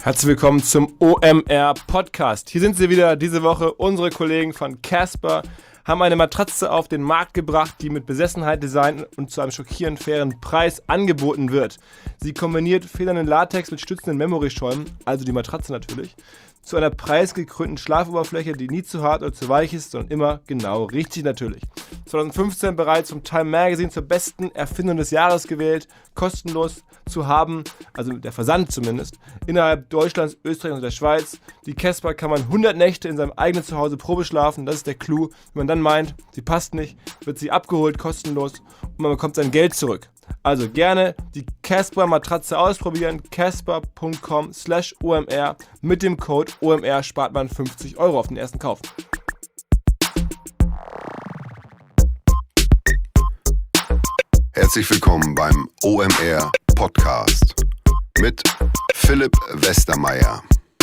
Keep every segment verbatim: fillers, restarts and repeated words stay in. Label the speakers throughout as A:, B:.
A: Herzlich willkommen zum O M R Podcast. Hier sind sie wieder diese Woche, unsere Kollegen von Casper haben eine Matratze auf den Markt gebracht, die mit Besessenheit designt und zu einem schockierend fairen Preis angeboten wird. Sie kombiniert federnden Latex mit stützenden Memory-Schäumen, also die Matratze natürlich, zu einer preisgekrönten Schlafoberfläche, die nie zu hart oder zu weich ist, sondern immer genau richtig natürlich. zwanzig fünfzehn bereits vom Time Magazine zur besten Erfindung des Jahres gewählt, kostenlos zu haben, also der Versand zumindest, innerhalb Deutschlands, Österreich und der Schweiz. Die Casper kann man hundert Nächte in seinem eigenen Zuhause Probe schlafen, das ist der Clou. Wenn man dann meint, sie passt nicht, wird sie abgeholt, kostenlos und man bekommt sein Geld zurück. Also gerne die Casper Matratze ausprobieren, casper punkt com slash O M R. Mit dem Code O M R spart man fünfzig Euro auf den ersten Kauf.
B: Herzlich willkommen beim O M R Podcast mit Philipp Westermeier.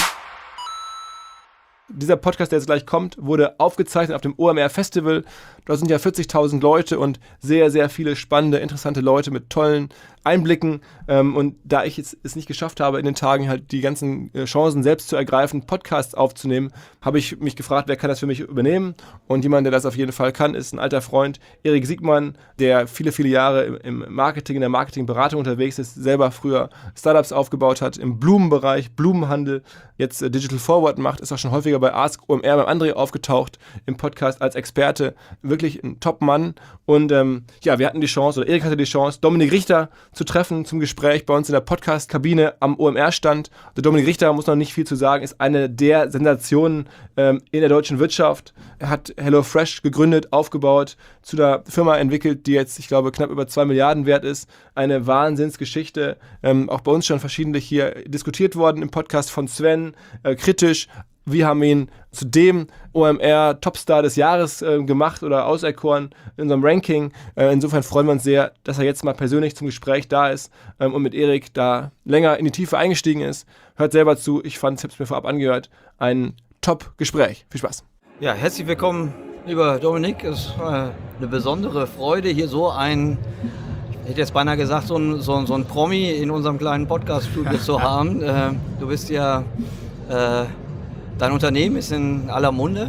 A: Dieser Podcast, der jetzt gleich kommt, wurde aufgezeichnet auf dem O M R Festival. Da sind ja vierzigtausend Leute und sehr, sehr viele spannende, interessante Leute mit tollen Einblicken. Und da ich jetzt es nicht geschafft habe, in den Tagen halt die ganzen Chancen selbst zu ergreifen, Podcasts aufzunehmen, habe ich mich gefragt, wer kann das für mich übernehmen? Und jemand, der das auf jeden Fall kann, ist ein alter Freund, Erik Siegmann, der viele, viele Jahre im Marketing, in der Marketingberatung unterwegs ist, selber früher Startups aufgebaut hat, im Blumenbereich, Blumenhandel, jetzt Digital Forward macht, ist auch schon häufiger bei Ask O M R beim André aufgetaucht im Podcast als Experte. Wirklich ein Top-Mann. Und ähm, ja, wir hatten die Chance, oder Erik hatte die Chance, Dominik Richter zu treffen zum Gespräch bei uns in der Podcast-Kabine am O M R-Stand. Der Dominik Richter, muss noch nicht viel zu sagen, ist eine der Sensationen ähm, in der deutschen Wirtschaft. Er hat HelloFresh gegründet, aufgebaut, zu der Firma entwickelt, die jetzt, ich glaube, knapp über zwei Milliarden wert ist. Eine Wahnsinnsgeschichte. Ähm, auch bei uns schon verschiedentlich hier diskutiert worden im Podcast von Sven, äh, kritisch. Wir haben ihn zu dem O M R-Topstar des Jahres äh, gemacht oder auserkoren in unserem Ranking. Äh, insofern freuen wir uns sehr, dass er jetzt mal persönlich zum Gespräch da ist ähm, und mit Erik da länger in die Tiefe eingestiegen ist. Hört selber zu, ich fand, ich habe es mir vorab angehört, ein Top-Gespräch. Viel Spaß.
C: Ja, herzlich willkommen, lieber Dominik. Es ist äh, eine besondere Freude, hier so ein, ich hätte jetzt beinahe gesagt, so ein, so, so ein Promi in unserem kleinen Podcast-Studio zu haben. Äh, du bist ja... Äh, Dein Unternehmen ist in aller Munde,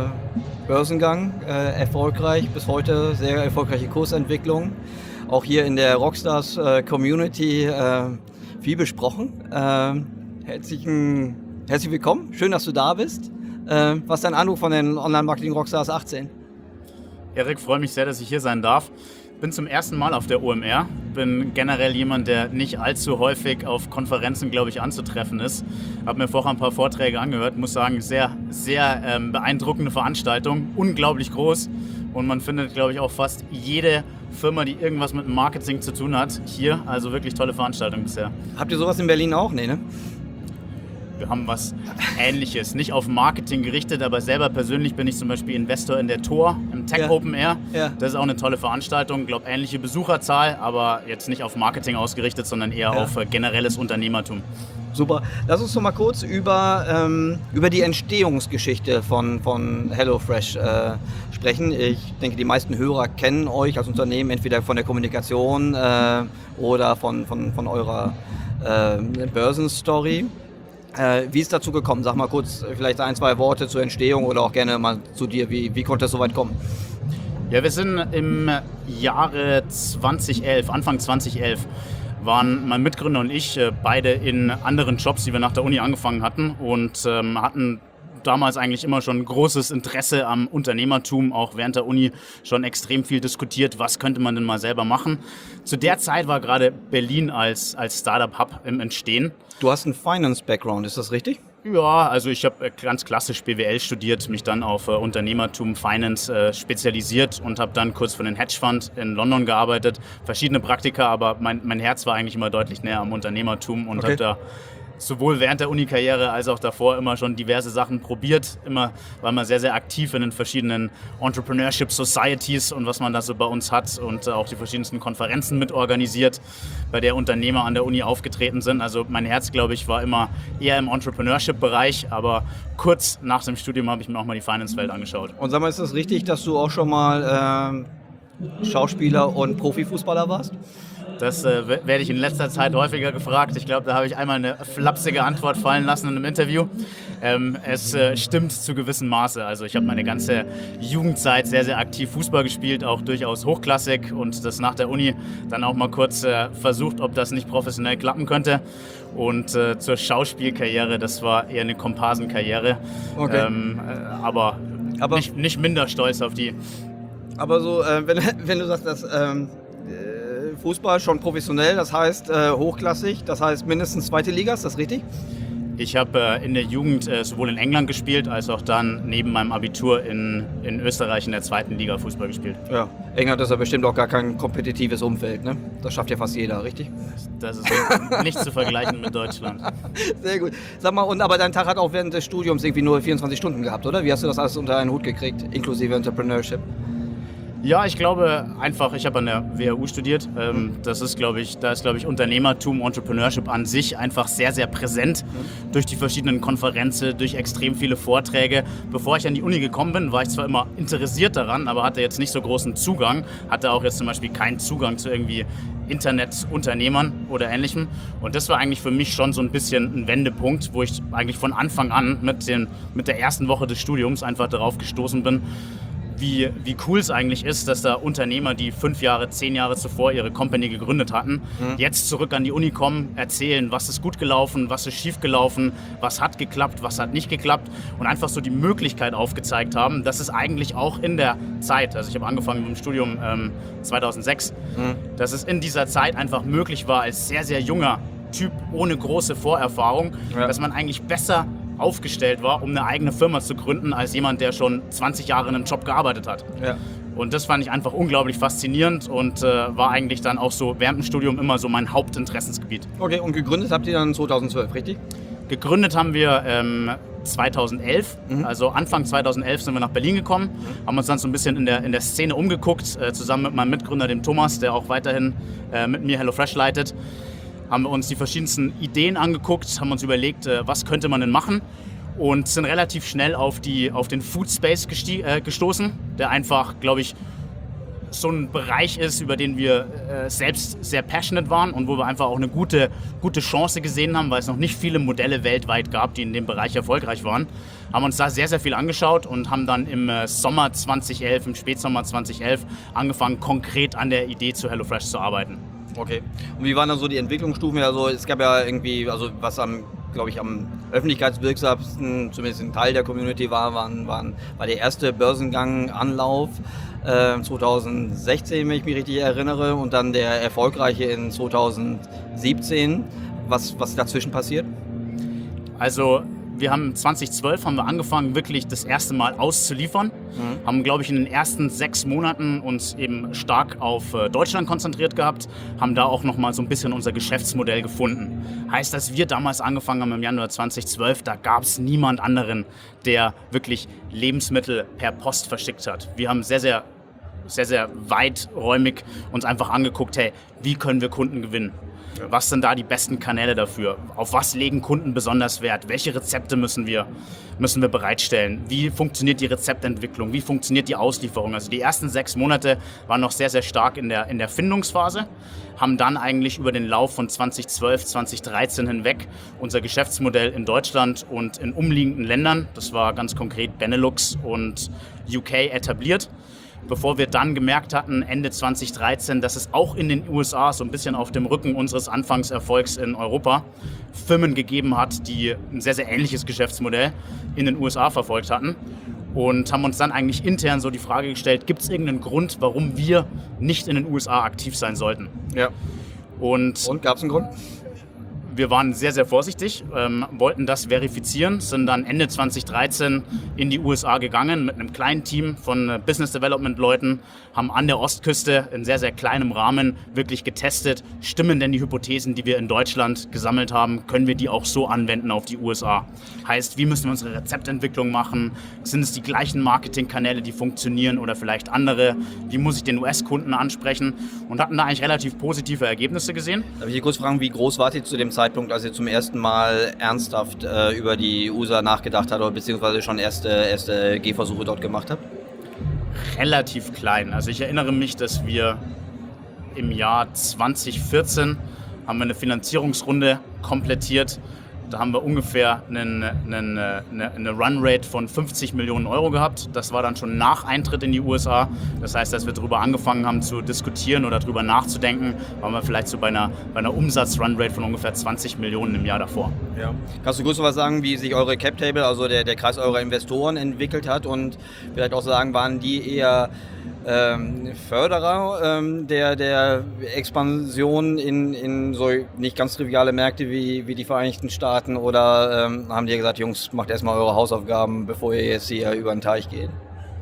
C: äh, Börsengang, äh, erfolgreich, bis heute sehr erfolgreiche Kursentwicklung. Auch hier in der Rockstars äh, Community äh, viel besprochen. Äh, herzlichen, herzlich willkommen, schön, dass du da bist. Äh, was ist dein Eindruck von den Online-Marketing Rockstars achtzehn?
D: Erik, freue mich sehr, dass ich hier sein darf. Bin zum ersten Mal auf der O M R, bin generell jemand, der nicht allzu häufig auf Konferenzen, glaube ich, anzutreffen ist. Habe mir vorher ein paar Vorträge angehört, muss sagen, sehr, sehr ähm, beeindruckende Veranstaltung, unglaublich groß und man findet, glaube ich, auch fast jede Firma, die irgendwas mit Marketing zu tun hat, hier, also wirklich tolle Veranstaltung bisher.
C: Habt ihr sowas in Berlin auch? Nee, ne?
D: Wir haben was Ähnliches, nicht auf Marketing gerichtet, aber selber persönlich bin ich zum Beispiel Investor in der Tor, im Tech
C: Ja.
D: Open Air.
C: Ja.
D: Das ist auch eine tolle Veranstaltung, ich glaube ähnliche Besucherzahl, aber jetzt nicht auf Marketing ausgerichtet, sondern eher
C: Ja.
D: auf äh, generelles Unternehmertum.
C: Super. Lass uns doch mal kurz über, ähm, über die Entstehungsgeschichte von, von HelloFresh äh, sprechen. Ich denke, die meisten Hörer kennen euch als Unternehmen entweder von der Kommunikation äh, oder von, von, von eurer äh, Börsenstory. Äh, wie ist dazu gekommen? Sag mal kurz vielleicht ein, zwei Worte zur Entstehung oder auch gerne mal zu dir. Wie, wie konnte es so weit kommen?
D: Ja, wir sind im Jahre zweitausendelf, Anfang zweitausendelf, waren mein Mitgründer und ich äh, beide in anderen Jobs, die wir nach der Uni angefangen hatten und ähm, hatten damals eigentlich immer schon großes Interesse am Unternehmertum, auch während der Uni schon extrem viel diskutiert, was könnte man denn mal selber machen. Zu der Zeit war gerade Berlin als, als Startup-Hub im Entstehen.
C: Du hast einen Finance-Background, ist das richtig?
D: Ja, also ich habe ganz klassisch B W L studiert, mich dann auf äh, Unternehmertum, Finance äh, spezialisiert und habe dann kurz für einen Hedgefonds in London gearbeitet. Verschiedene Praktika, aber mein, mein Herz war eigentlich immer deutlich näher am Unternehmertum und
C: Okay.
D: habe da sowohl während der Uni-Karriere als auch davor immer schon diverse Sachen probiert. Immer war man sehr, sehr aktiv in den verschiedenen Entrepreneurship Societies und was man da so bei uns hat und auch die verschiedensten Konferenzen mitorganisiert, bei der Unternehmer an der Uni aufgetreten sind. Also mein Herz, glaube ich, war immer eher im Entrepreneurship-Bereich, aber kurz nach dem Studium habe ich mir auch mal die Finance-Welt angeschaut.
C: Und sag mal, ist das richtig, dass du auch schon mal ähm, Schauspieler und Profifußballer warst?
D: Das äh, werde ich in letzter Zeit häufiger gefragt. Ich glaube, da habe ich einmal eine flapsige Antwort fallen lassen in einem Interview. Ähm, es äh, stimmt zu gewissem Maße. Also ich habe meine ganze Jugendzeit sehr, sehr aktiv Fußball gespielt, auch durchaus hochklassig und das nach der Uni dann auch mal kurz äh, versucht, ob das nicht professionell klappen könnte. Und äh, zur Schauspielkarriere, das war eher eine Komparsenkarriere. Okay. Ähm, äh, aber aber nicht, nicht minder stolz auf die.
C: Aber so, äh, wenn, wenn du sagst, dass ähm, Fußball schon professionell, das heißt äh, hochklassig, das heißt mindestens zweite Liga, ist das richtig?
D: Ich habe äh, in der Jugend äh, sowohl in England gespielt, als auch dann neben meinem Abitur in, in Österreich in der zweiten Liga Fußball gespielt.
C: Ja, England ist ja bestimmt auch gar kein kompetitives Umfeld, ne? Das schafft ja fast jeder, richtig?
D: Das ist nicht zu vergleichen mit Deutschland.
C: Sehr gut. Sag mal, und aber dein Tag hat auch während des Studiums irgendwie nur vierundzwanzig Stunden gehabt, oder? Wie hast du das alles unter einen Hut gekriegt, inklusive Entrepreneurship?
D: Ja, ich glaube einfach, ich habe an der W H U studiert. Ähm, das ist, glaube ich, da ist, glaube ich, Unternehmertum, Entrepreneurship an sich einfach sehr, sehr präsent mhm. durch die verschiedenen Konferenzen, durch extrem viele Vorträge. Bevor ich an die Uni gekommen bin, war ich zwar immer interessiert daran, aber hatte jetzt nicht so großen Zugang, hatte auch jetzt zum Beispiel keinen Zugang zu irgendwie Internetunternehmern oder Ähnlichem. Und das war eigentlich für mich schon so ein bisschen ein Wendepunkt, wo ich eigentlich von Anfang an mit, den, mit der ersten Woche des Studiums einfach darauf gestoßen bin, Wie, wie cool es eigentlich ist, dass da Unternehmer, die fünf Jahre, zehn Jahre zuvor ihre Company gegründet hatten, mhm. jetzt zurück an die Uni kommen, erzählen, was ist gut gelaufen, was ist schief gelaufen, was hat geklappt, was hat nicht geklappt und einfach so die Möglichkeit aufgezeigt haben, dass es eigentlich auch in der Zeit, also ich habe angefangen mit dem Studium ähm, zweitausendsechs, mhm. dass es in dieser Zeit einfach möglich war, als sehr, sehr junger Typ ohne große Vorerfahrung, ja. dass man eigentlich besser aufgestellt war, um eine eigene Firma zu gründen, als jemand, der schon zwanzig Jahre in einem Job gearbeitet hat. Ja. Und das fand ich einfach unglaublich faszinierend und äh, war eigentlich dann auch so während dem Studium immer so mein Hauptinteressensgebiet.
C: Okay, und gegründet habt ihr dann zweitausendzwölf, richtig?
D: Gegründet haben wir ähm, zweitausendelf, mhm. also Anfang zweitausendelf sind wir nach Berlin gekommen, mhm. haben uns dann so ein bisschen in der, in der Szene umgeguckt, äh, zusammen mit meinem Mitgründer, dem Thomas, der auch weiterhin äh, mit mir HelloFresh leitet. Haben wir uns die verschiedensten Ideen angeguckt, haben uns überlegt, was könnte man denn machen und sind relativ schnell auf, die, auf den Food Space gesti- äh, gestoßen, der einfach, glaube ich, so ein Bereich ist, über den wir äh, selbst sehr passionate waren und wo wir einfach auch eine gute, gute Chance gesehen haben, weil es noch nicht viele Modelle weltweit gab, die in dem Bereich erfolgreich waren. Haben uns da sehr, sehr viel angeschaut und haben dann im äh, Sommer zweitausendelf, im Spätsommer zweitausendelf angefangen, konkret an der Idee zu HelloFresh zu arbeiten.
C: Okay. Und wie waren dann so die Entwicklungsstufen? Also es gab ja irgendwie, also was am, glaube ich, am öffentlichkeitswirksamsten, zumindest ein Teil der Community war, waren, waren, war der erste Börsengang-Anlauf äh, zweitausendsechzehn, wenn ich mich richtig erinnere, und dann der erfolgreiche in zweitausendsiebzehn. Was, was dazwischen passiert?
D: Also wir haben zweitausendzwölf haben wir angefangen, wirklich das erste Mal auszuliefern. Mhm. Haben, glaube ich, in den ersten sechs Monaten uns eben stark auf äh, Deutschland konzentriert gehabt, haben da auch nochmal so ein bisschen unser Geschäftsmodell gefunden. Heißt, dass wir damals angefangen haben im Januar zweitausendzwölf, da gab es niemand anderen, der wirklich Lebensmittel per Post verschickt hat. Wir haben sehr, sehr, sehr, sehr weiträumig uns einfach angeguckt, hey, wie können wir Kunden gewinnen? Was sind da die besten Kanäle dafür? Auf was legen Kunden besonders Wert? Welche Rezepte müssen wir, müssen wir bereitstellen? Wie funktioniert die Rezeptentwicklung? Wie funktioniert die Auslieferung? Also die ersten sechs Monate waren noch sehr, sehr stark in der, in der Findungsphase, haben dann eigentlich über den Lauf von zweitausendzwölf, zweitausenddreizehn hinweg unser Geschäftsmodell in Deutschland und in umliegenden Ländern, das war ganz konkret Benelux und U K, etabliert. Bevor wir dann gemerkt hatten, Ende zweitausenddreizehn, dass es auch in den U S A so ein bisschen auf dem Rücken unseres Anfangserfolgs in Europa Firmen gegeben hat, die ein sehr, sehr ähnliches Geschäftsmodell in den U S A verfolgt hatten. Und haben uns dann eigentlich intern so die Frage gestellt, gibt es irgendeinen Grund, warum wir nicht in den U S A aktiv sein sollten?
C: Ja.
D: Und,
C: Und gab es einen Grund?
D: Wir waren sehr, sehr vorsichtig, ähm, wollten das verifizieren, sind dann Ende zweitausenddreizehn in die U S A gegangen mit einem kleinen Team von äh, Business Development Leuten, haben an der Ostküste in sehr, sehr kleinem Rahmen wirklich getestet, stimmen denn die Hypothesen, die wir in Deutschland gesammelt haben, können wir die auch so anwenden auf die U S A? Heißt, wie müssen wir unsere Rezeptentwicklung machen? Sind es die gleichen Marketingkanäle, die funktionieren oder vielleicht andere? Wie muss ich den U S-Kunden ansprechen? Und hatten da eigentlich relativ positive Ergebnisse gesehen.
C: Darf ich dich kurz fragen, wie groß wart ihr zu dem Zeitpunkt, als ihr zum ersten Mal ernsthaft äh, über die U S A nachgedacht habt oder beziehungsweise schon erste, erste Gehversuche dort gemacht habt?
D: Relativ klein. Also ich erinnere mich, dass wir im Jahr zwanzig vierzehn haben wir eine Finanzierungsrunde komplettiert. Da haben wir ungefähr einen, einen, eine, eine Runrate von fünfzig Millionen Euro gehabt. Das war dann schon nach Eintritt in die U S A. Das heißt, als wir darüber angefangen haben zu diskutieren oder darüber nachzudenken, waren wir vielleicht so bei einer, bei einer Umsatz-Runrate von ungefähr zwanzig Millionen im Jahr davor.
C: Ja. Kannst du kurz noch was sagen, wie sich eure Cap-Table, also der, der Kreis eurer Investoren entwickelt hat und vielleicht auch sagen, waren die eher ähm, Förderer ähm, der, der Expansion in, in so nicht ganz triviale Märkte wie, wie die Vereinigten Staaten oder ähm, haben die gesagt, Jungs, macht erstmal eure Hausaufgaben, bevor ihr jetzt hier über den Teich geht?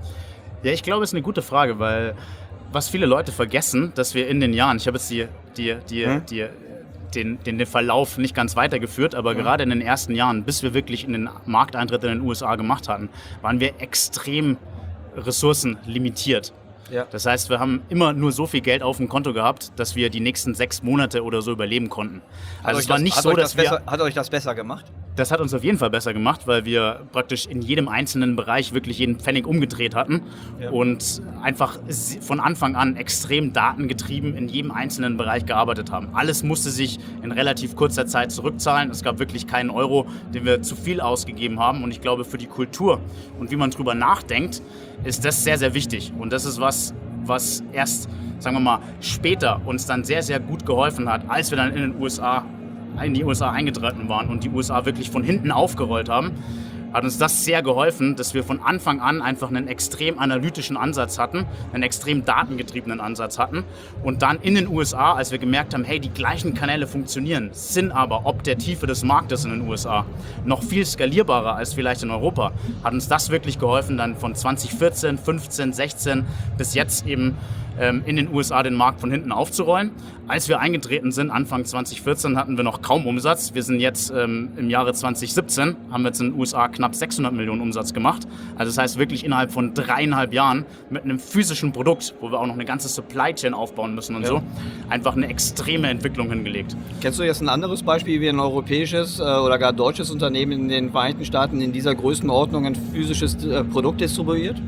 D: Ja, ich glaube, es ist eine gute Frage, weil was viele Leute vergessen, dass wir in den Jahren, ich habe jetzt die, die, die, hm? die Den, den, den Verlauf nicht ganz weitergeführt, aber mhm. gerade in den ersten Jahren, bis wir wirklich in den Markteintritt in den U S A gemacht hatten, waren wir extrem ressourcenlimitiert. Ja. Das heißt, wir haben immer nur so viel Geld auf dem Konto gehabt, dass wir die nächsten sechs Monate oder so überleben konnten. Also es war nicht so, dass wir...
C: Hat euch das besser gemacht?
D: Das hat uns auf jeden Fall besser gemacht, weil wir praktisch in jedem einzelnen Bereich wirklich jeden Pfennig umgedreht hatten ja. und einfach von Anfang an extrem datengetrieben in jedem einzelnen Bereich gearbeitet haben. Alles musste sich in relativ kurzer Zeit zurückzahlen. Es gab wirklich keinen Euro, den wir zu viel ausgegeben haben. Und ich glaube, für die Kultur und wie man drüber nachdenkt, ist das sehr, sehr wichtig. Und das ist was, was erst, sagen wir mal, später uns dann sehr, sehr gut geholfen hat, als wir dann in den U S A in die U S A eingetreten waren und die U S A wirklich von hinten aufgerollt haben, hat uns das sehr geholfen, dass wir von Anfang an einfach einen extrem analytischen Ansatz hatten, einen extrem datengetriebenen Ansatz hatten und dann in den U S A, als wir gemerkt haben, hey, die gleichen Kanäle funktionieren, sind aber ob der Tiefe des Marktes in den U S A noch viel skalierbarer als vielleicht in Europa, hat uns das wirklich geholfen, dann von zwanzig vierzehn, fünfzehn, sechzehn bis jetzt eben ähm, in den U S A den Markt von hinten aufzurollen. Als wir eingetreten sind, Anfang zwanzig vierzehn, hatten wir noch kaum Umsatz. Wir sind jetzt ähm, im Jahre zwanzig siebzehn, haben wir jetzt in den U S A knapp sechshundert Millionen Umsatz gemacht. Also das heißt wirklich innerhalb von dreieinhalb Jahren mit einem physischen Produkt, wo wir auch noch eine ganze Supply Chain aufbauen müssen und ja. so, einfach eine extreme Entwicklung hingelegt.
C: Kennst du jetzt ein anderes Beispiel, wie ein europäisches äh, oder gar deutsches Unternehmen in den Vereinigten Staaten in dieser Größenordnung ein physisches äh, Produkt distribuiert?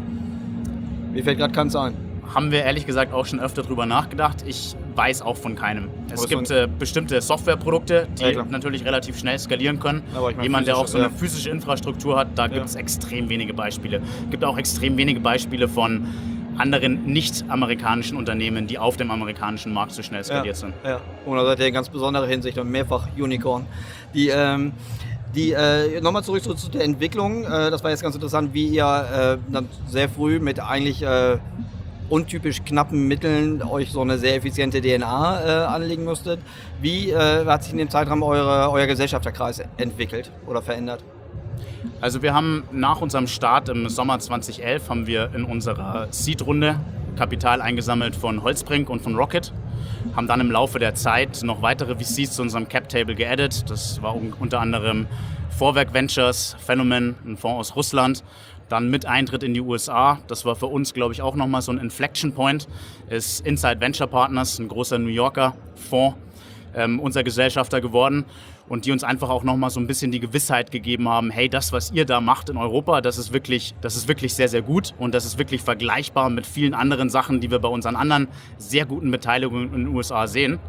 C: Mir fällt gerade keins ein.
D: Haben wir ehrlich gesagt auch schon öfter drüber nachgedacht. Ich weiß auch von keinem. Es gibt äh, bestimmte Softwareprodukte, die ja, natürlich relativ schnell skalieren können. Ich mein, Jemand, der auch so eine ja. physische Infrastruktur hat, da ja. gibt es extrem wenige Beispiele. Es gibt auch extrem wenige Beispiele von anderen nicht-amerikanischen Unternehmen, die auf dem amerikanischen Markt so schnell skaliert
C: ja.
D: sind.
C: Ja. Und da seid ihr in ganz besonderer Hinsicht und mehrfach Unicorn. Die, ähm, die, äh, nochmal zurück zu, zu der Entwicklung. Äh, das war jetzt ganz interessant, wie ihr äh, dann sehr früh mit eigentlich äh, untypisch knappen Mitteln euch so eine sehr effiziente D N A äh, anlegen musstet. Wie äh, hat sich in dem Zeitraum eure, euer Gesellschafterkreis entwickelt oder verändert?
D: Also wir haben nach unserem Start im Sommer zwanzig elf haben wir in unserer Seed-Runde Kapital eingesammelt von Holzbrink und von Rocket, haben dann im Laufe der Zeit noch weitere V Cs zu unserem Cap-Table geaddet. Das war unter anderem Vorwerk Ventures, Phänomen, ein Fonds aus Russland. Dann mit Eintritt in die U S A, das war für uns, glaube ich, auch nochmal so ein Inflection Point, ist Inside Venture Partners, ein großer New Yorker Fonds, ähm, unser Gesellschafter geworden und die uns einfach auch nochmal so ein bisschen die Gewissheit gegeben haben, hey, das, was ihr da macht in Europa, das ist wirklich, das ist wirklich sehr, sehr gut und das ist wirklich vergleichbar mit vielen anderen Sachen, die wir bei unseren anderen sehr guten Beteiligungen in den U S A sehen.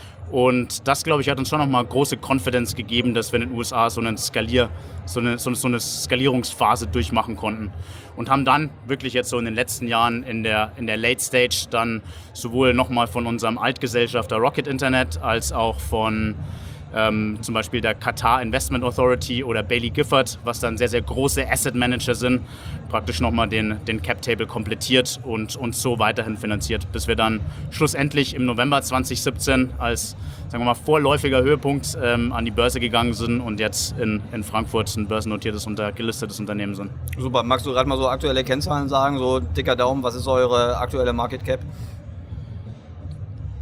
D: Und das, glaube ich, hat uns schon nochmal große Confidence gegeben, dass wir in den U S A so, einen Skalier, so, eine, so, so eine Skalierungsphase durchmachen konnten. Und haben dann wirklich jetzt so in den letzten Jahren in der, in der Late Stage dann sowohl nochmal von unserem Altgesellschafter Rocket Internet als auch von ähm, zum Beispiel der Qatar Investment Authority oder Baillie Gifford, was dann sehr, sehr große Asset Manager sind, praktisch nochmal den, den Cap-Table komplettiert und uns so weiterhin finanziert, bis wir dann schlussendlich im November zwanzig siebzehn als, sagen wir mal, vorläufiger Höhepunkt ähm, an die Börse gegangen sind und jetzt in, in Frankfurt ein börsennotiertes, unter, gelistetes Unternehmen sind.
C: Super. Magst du gerade mal so aktuelle Kennzahlen sagen, so dicker Daumen, was ist eure aktuelle Market Cap?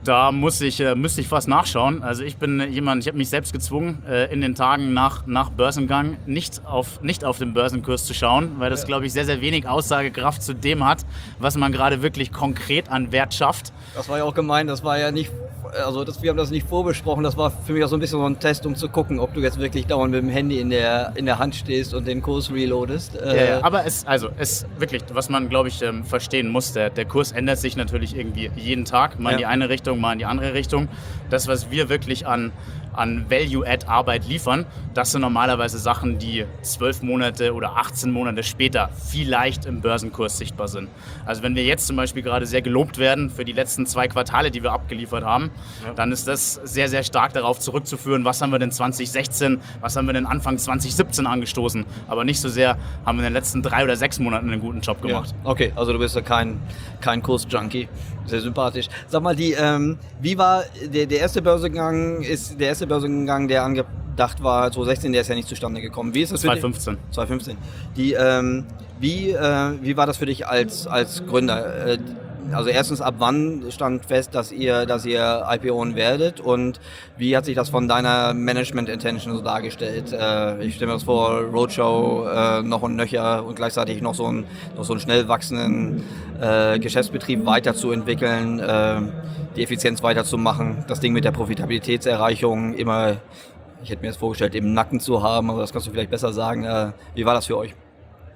D: Da muss ich, äh, müsste ich fast nachschauen. Also ich bin jemand, ich habe mich selbst gezwungen, äh, in den Tagen nach, nach Börsengang nicht auf, nicht auf den Börsenkurs zu schauen, weil das, ja. glaube ich, sehr, sehr wenig Aussagekraft zu dem hat, was man gerade wirklich konkret an Wert schafft.
C: Das war ja auch gemeint, das war ja nicht, also das, wir haben das nicht vorbesprochen, das war für mich auch so ein bisschen so ein Test, um zu gucken, ob du jetzt wirklich dauernd mit dem Handy in der, in der Hand stehst und den Kurs reloadest.
D: Ja, äh, ja. Aber es, also es wirklich, was man, glaube ich, ähm, verstehen muss, der, der Kurs ändert sich natürlich irgendwie jeden Tag, mal ja. in die eine Richtung, mal in die andere Richtung. Das, was wir wirklich an, an Value-Add-Arbeit liefern, das sind normalerweise Sachen, die zwölf Monate oder achtzehn Monate später vielleicht im Börsenkurs sichtbar sind. Also wenn wir jetzt zum Beispiel gerade sehr gelobt werden für die letzten zwei Quartale, die wir abgeliefert haben, ja. dann ist das sehr, sehr stark darauf zurückzuführen, was haben wir denn zwanzig sechzehn, was haben wir denn Anfang zwanzig siebzehn angestoßen. Aber nicht so sehr haben wir in den letzten drei oder sechs Monaten einen guten Job gemacht.
C: Ja. Okay, also du bist ja kein, kein Kurs-Junkie. Sehr sympathisch. Sag mal, die, ähm, wie war der, der erste Börsengang, ist der erste Börsengang, der angedacht war, zwanzig sechzehn, der ist ja nicht zustande gekommen. Wie ist das für
D: zwanzig fünfzehn.
C: dich? zwanzig fünfzehn. Die, ähm, wie, äh, wie war das für dich als, als Gründer? Äh, Also erstens, ab wann stand fest, dass ihr, dass ihr I P O'n werdet und wie hat sich das von deiner Management-Intention so dargestellt? Äh, ich stelle mir das vor, Roadshow äh, noch und nöcher und gleichzeitig noch so einen, noch so einen schnell wachsenden äh, Geschäftsbetrieb weiterzuentwickeln, äh, die Effizienz weiterzumachen, das Ding mit der Profitabilitätserreichung immer, ich hätte mir das vorgestellt, im Nacken zu haben, aber das kannst du vielleicht besser sagen. Äh, wie war das für euch?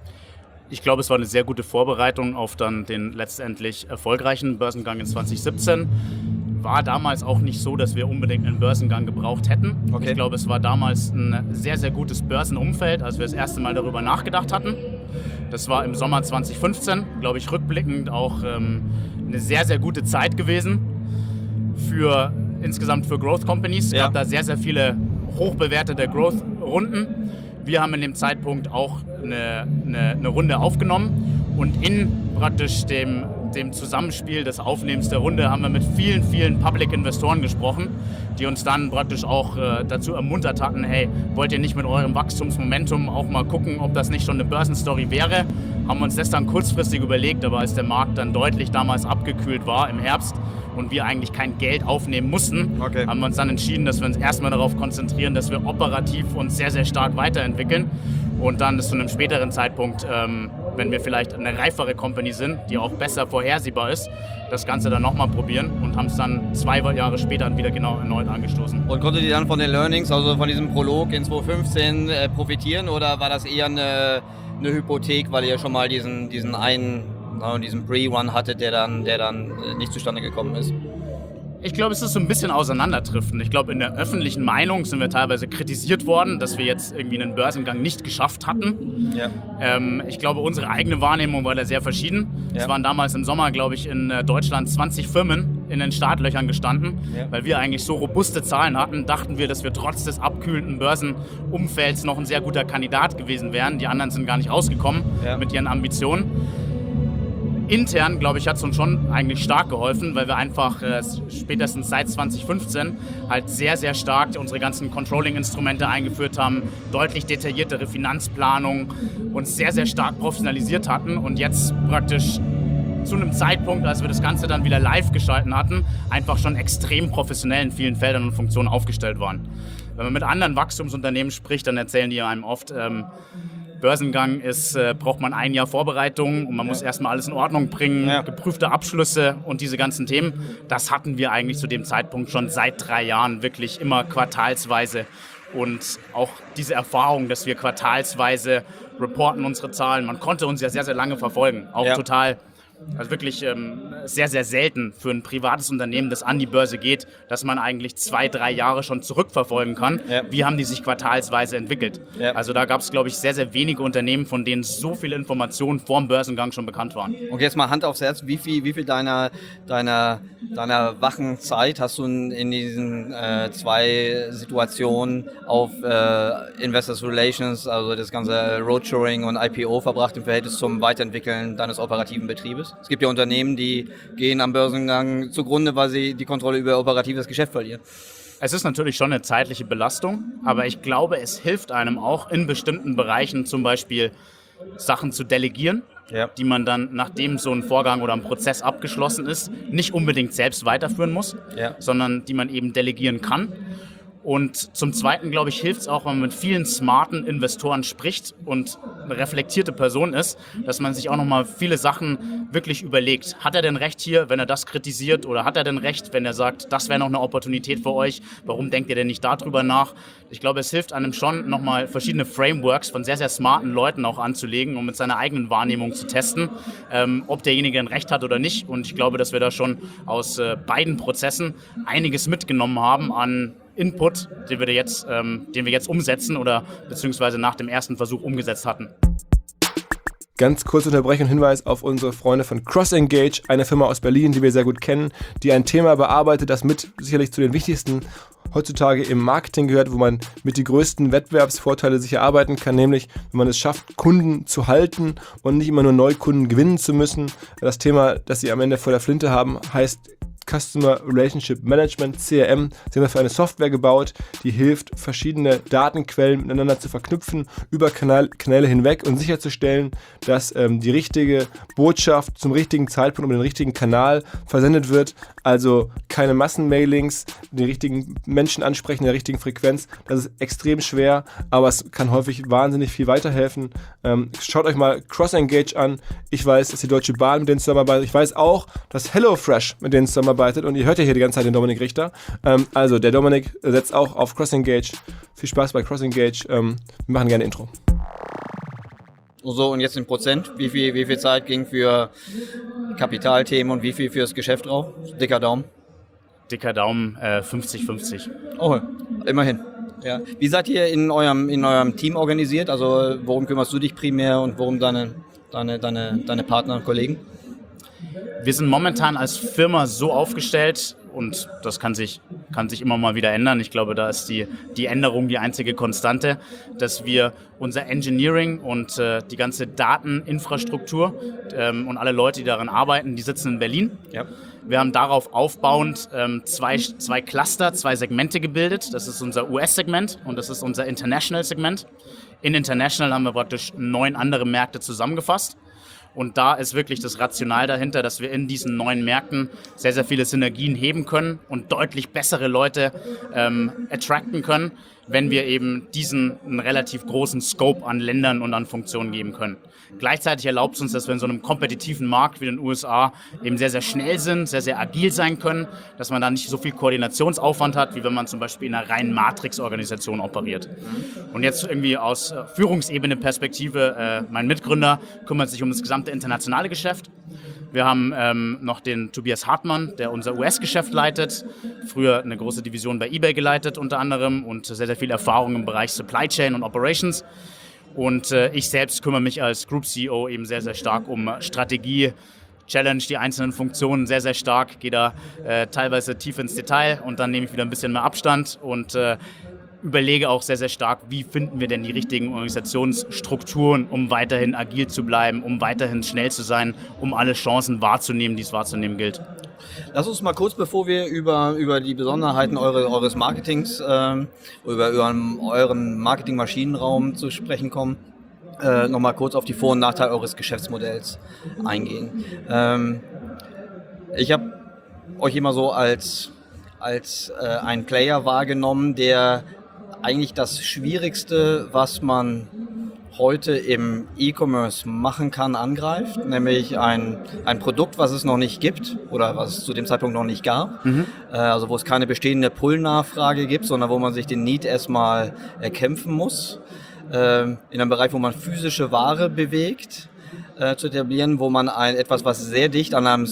D: Ich glaube, es war eine sehr gute Vorbereitung auf dann den letztendlich erfolgreichen Börsengang in zwanzig siebzehn. War damals auch nicht so, dass wir unbedingt einen Börsengang gebraucht hätten. Okay. Ich glaube, es war damals ein sehr, sehr gutes Börsenumfeld, als wir das erste Mal darüber nachgedacht hatten. Das war im Sommer zwanzig fünfzehn, glaube ich, rückblickend auch ähm, eine sehr, sehr gute Zeit gewesen für insgesamt für Growth Companies. Es ja. gab da sehr, sehr viele hochbewertete Growth-Runden. Wir haben in dem Zeitpunkt auch eine, eine, eine Runde aufgenommen und in praktisch dem, dem Zusammenspiel des Aufnehmens der Runde haben wir mit vielen, vielen Public-Investoren gesprochen, die uns dann praktisch auch äh, dazu ermuntert hatten, hey, wollt ihr nicht mit eurem Wachstumsmomentum auch mal gucken, ob das nicht schon eine Börsenstory wäre? Haben uns das dann kurzfristig überlegt, aber als der Markt dann deutlich damals abgekühlt war im Herbst, und wir eigentlich kein Geld aufnehmen mussten, okay. haben wir uns dann entschieden, dass wir uns erstmal darauf konzentrieren, dass wir operativ uns sehr, sehr stark weiterentwickeln und dann bis zu einem späteren Zeitpunkt, ähm, wenn wir vielleicht eine reifere Company sind, die auch besser vorhersehbar ist, das Ganze dann nochmal probieren und haben es dann zwei Jahre später wieder genau erneut angestoßen.
C: Und konntet ihr dann von den Learnings, also von diesem Prolog in zwanzig fünfzehn äh, profitieren oder war das eher eine, eine Hypothek, weil ihr schon mal diesen, diesen einen und diesen Pre-Run hatte, der dann, der dann nicht zustande gekommen ist?
D: Ich glaube, es ist so ein bisschen auseinanderdriften. Ich glaube, in der öffentlichen Meinung sind wir teilweise kritisiert worden, dass wir jetzt irgendwie einen Börsengang nicht geschafft hatten. Ja. Ähm, ich glaube, unsere eigene Wahrnehmung war da sehr verschieden. Ja. Es waren damals im Sommer, glaube ich, in Deutschland zwanzig Firmen in den Startlöchern gestanden. Ja. Weil wir eigentlich so robuste Zahlen hatten, dachten wir, dass wir trotz des abkühlenden Börsenumfelds noch ein sehr guter Kandidat gewesen wären. Die anderen sind gar nicht rausgekommen ja. mit ihren Ambitionen. Intern, glaube ich, hat es uns schon eigentlich stark geholfen, weil wir einfach äh, spätestens seit zwanzig fünfzehn halt sehr, sehr stark unsere ganzen Controlling-Instrumente eingeführt haben, deutlich detailliertere Finanzplanung, uns sehr, sehr stark professionalisiert hatten und jetzt praktisch zu einem Zeitpunkt, als wir das Ganze dann wieder live geschalten hatten, einfach schon extrem professionell in vielen Feldern und Funktionen aufgestellt waren. Wenn man mit anderen Wachstumsunternehmen spricht, dann erzählen die einem oft, ähm, Börsengang ist, äh, braucht man ein Jahr Vorbereitung und man muss erstmal alles in Ordnung bringen, ja. geprüfte Abschlüsse und diese ganzen Themen. Das hatten wir eigentlich zu dem Zeitpunkt schon seit drei Jahren wirklich immer quartalsweise. Und auch diese Erfahrung, dass wir quartalsweise reporten unsere Zahlen, man konnte uns ja sehr, sehr lange verfolgen. Auch ja. total, also wirklich ähm, sehr, sehr selten für ein privates Unternehmen, das an die Börse geht, dass man eigentlich zwei, drei Jahre schon zurückverfolgen kann. Ja. Wie haben die sich quartalsweise entwickelt? Ja. Also da gab es, glaube ich, sehr, sehr wenige Unternehmen, von denen so viele Informationen vor dem Börsengang schon bekannt waren.
C: Und jetzt mal Hand aufs Herz, wie viel, wie viel deiner, deiner, deiner wachen Zeit hast du in, in diesen äh, zwei Situationen auf äh, Investors Relations, also das ganze Roadshowing und I P O verbracht im Verhältnis zum Weiterentwickeln deines operativen Betriebes? Es gibt ja Unternehmen, die gehen am Börsengang zugrunde, weil sie die Kontrolle über operatives Geschäft verlieren.
D: Es ist natürlich schon eine zeitliche Belastung, aber ich glaube, es hilft einem auch in bestimmten Bereichen, zum Beispiel Sachen zu delegieren, ja. die man dann, nachdem so ein Vorgang oder ein Prozess abgeschlossen ist, nicht unbedingt selbst weiterführen muss, ja. sondern die man eben delegieren kann. Und zum Zweiten, glaube ich, hilft es auch, wenn man mit vielen smarten Investoren spricht und eine reflektierte Person ist, dass man sich auch nochmal viele Sachen wirklich überlegt. Hat er denn recht hier, wenn er das kritisiert? Oder hat er denn recht, wenn er sagt, das wäre noch eine Opportunität für euch? Warum denkt ihr denn nicht darüber nach? Ich glaube, es hilft einem schon, nochmal verschiedene Frameworks von sehr, sehr smarten Leuten auch anzulegen, um mit seiner eigenen Wahrnehmung zu testen, ähm, ob derjenige ein Recht hat oder nicht. Und ich glaube, dass wir da schon aus äh, beiden Prozessen einiges mitgenommen haben an Input, den wir jetzt, ähm, den wir jetzt umsetzen oder beziehungsweise nach dem ersten Versuch umgesetzt hatten.
A: Ganz kurz Unterbrechung und Hinweis auf unsere Freunde von CrossEngage, eine Firma aus Berlin, die wir sehr gut kennen, die ein Thema bearbeitet, das mit sicherlich zu den wichtigsten heutzutage im Marketing gehört, wo man mit die größten Wettbewerbsvorteile sich erarbeiten kann, nämlich wenn man es schafft, Kunden zu halten und nicht immer nur Neukunden gewinnen zu müssen. Das Thema, das sie am Ende vor der Flinte haben, heißt Customer Relationship Management, C R M. Sie haben dafür eine Software gebaut, die hilft, verschiedene Datenquellen miteinander zu verknüpfen, über Kanal, Kanäle hinweg und sicherzustellen, dass ähm, die richtige Botschaft zum richtigen Zeitpunkt über den richtigen Kanal versendet wird. Also keine Massenmailings, die richtigen Menschen ansprechen, in der richtigen Frequenz. Das ist extrem schwer, aber es kann häufig wahnsinnig viel weiterhelfen. Ähm, schaut euch mal CrossEngage an. Ich weiß, dass die Deutsche Bahn mit denen zusammenarbeitet. Ich weiß auch, dass HelloFresh mit denen zusammenarbeitet. Und ihr hört ja hier die ganze Zeit den Dominik Richter. Ähm, also der Dominik setzt auch auf CrossEngage. Viel Spaß bei CrossEngage. Ähm, wir machen gerne Intro.
C: So, und jetzt in Prozent. Wie viel, wie viel Zeit ging für Kapitalthemen und wie viel für das Geschäft drauf? Dicker Daumen.
D: Dicker Daumen, äh, fünfzig fünfzig.
C: Oh, immerhin. Ja. Wie seid ihr in eurem, in eurem Team organisiert? Also worum kümmerst du dich primär und worum deine, deine, deine, deine Partner und Kollegen?
D: Wir sind momentan als Firma so aufgestellt, und das kann sich, kann sich immer mal wieder ändern. Ich glaube, da ist die, die Änderung die einzige Konstante, dass wir unser Engineering und äh, die ganze Dateninfrastruktur ähm, und alle Leute, die daran arbeiten, die sitzen in Berlin. Ja. Wir haben darauf aufbauend ähm, zwei, zwei Cluster, zwei Segmente gebildet. Das ist unser U S-Segment und das ist unser International-Segment. In International haben wir praktisch neun andere Märkte zusammengefasst. Und da ist wirklich das Rational dahinter, dass wir in diesen neuen Märkten sehr, sehr viele Synergien heben können und deutlich bessere Leute ähm, attracten können, wenn wir eben diesen einen relativ großen Scope an Ländern und an Funktionen geben können. Gleichzeitig erlaubt es uns, dass wir in so einem kompetitiven Markt wie den U S A eben sehr, sehr schnell sind, sehr, sehr agil sein können, dass man da nicht so viel Koordinationsaufwand hat, wie wenn man zum Beispiel in einer reinen Matrix-Organisation operiert. Und jetzt irgendwie aus Führungsebene-Perspektive, äh, mein Mitgründer kümmert sich um das gesamte internationale Geschäft. Wir haben ähm, noch den Tobias Hartmann, der unser U S-Geschäft leitet, früher eine große Division bei eBay geleitet unter anderem und sehr, sehr viel Erfahrung im Bereich Supply Chain und Operations. Und äh, ich selbst kümmere mich als Group C E O eben sehr, sehr stark um Strategie, challenge die einzelnen Funktionen sehr, sehr stark, gehe da äh, teilweise tief ins Detail und dann nehme ich wieder ein bisschen mehr Abstand und äh, überlege auch sehr, sehr stark, wie finden wir denn die richtigen Organisationsstrukturen, um weiterhin agil zu bleiben, um weiterhin schnell zu sein, um alle Chancen wahrzunehmen, die es wahrzunehmen gilt.
C: Lass uns mal kurz, bevor wir über, über die Besonderheiten eure, eures Marketings, äh, über, über euren Marketingmaschinenraum zu sprechen kommen, äh, nochmal kurz auf die Vor- und Nachteile eures Geschäftsmodells eingehen. Ähm, ich habe euch immer so als, als äh, ein Player wahrgenommen, der eigentlich das Schwierigste, was man heute im E-Commerce machen kann, angreift, nämlich ein, ein Produkt, was es noch nicht gibt oder was es zu dem Zeitpunkt noch nicht gab, mhm. äh, also wo es keine bestehende Pull-Nachfrage gibt, sondern wo man sich den Need erstmal erkämpfen muss, äh, in einem Bereich, wo man physische Ware bewegt, äh, zu etablieren, wo man ein etwas, was sehr dicht an einem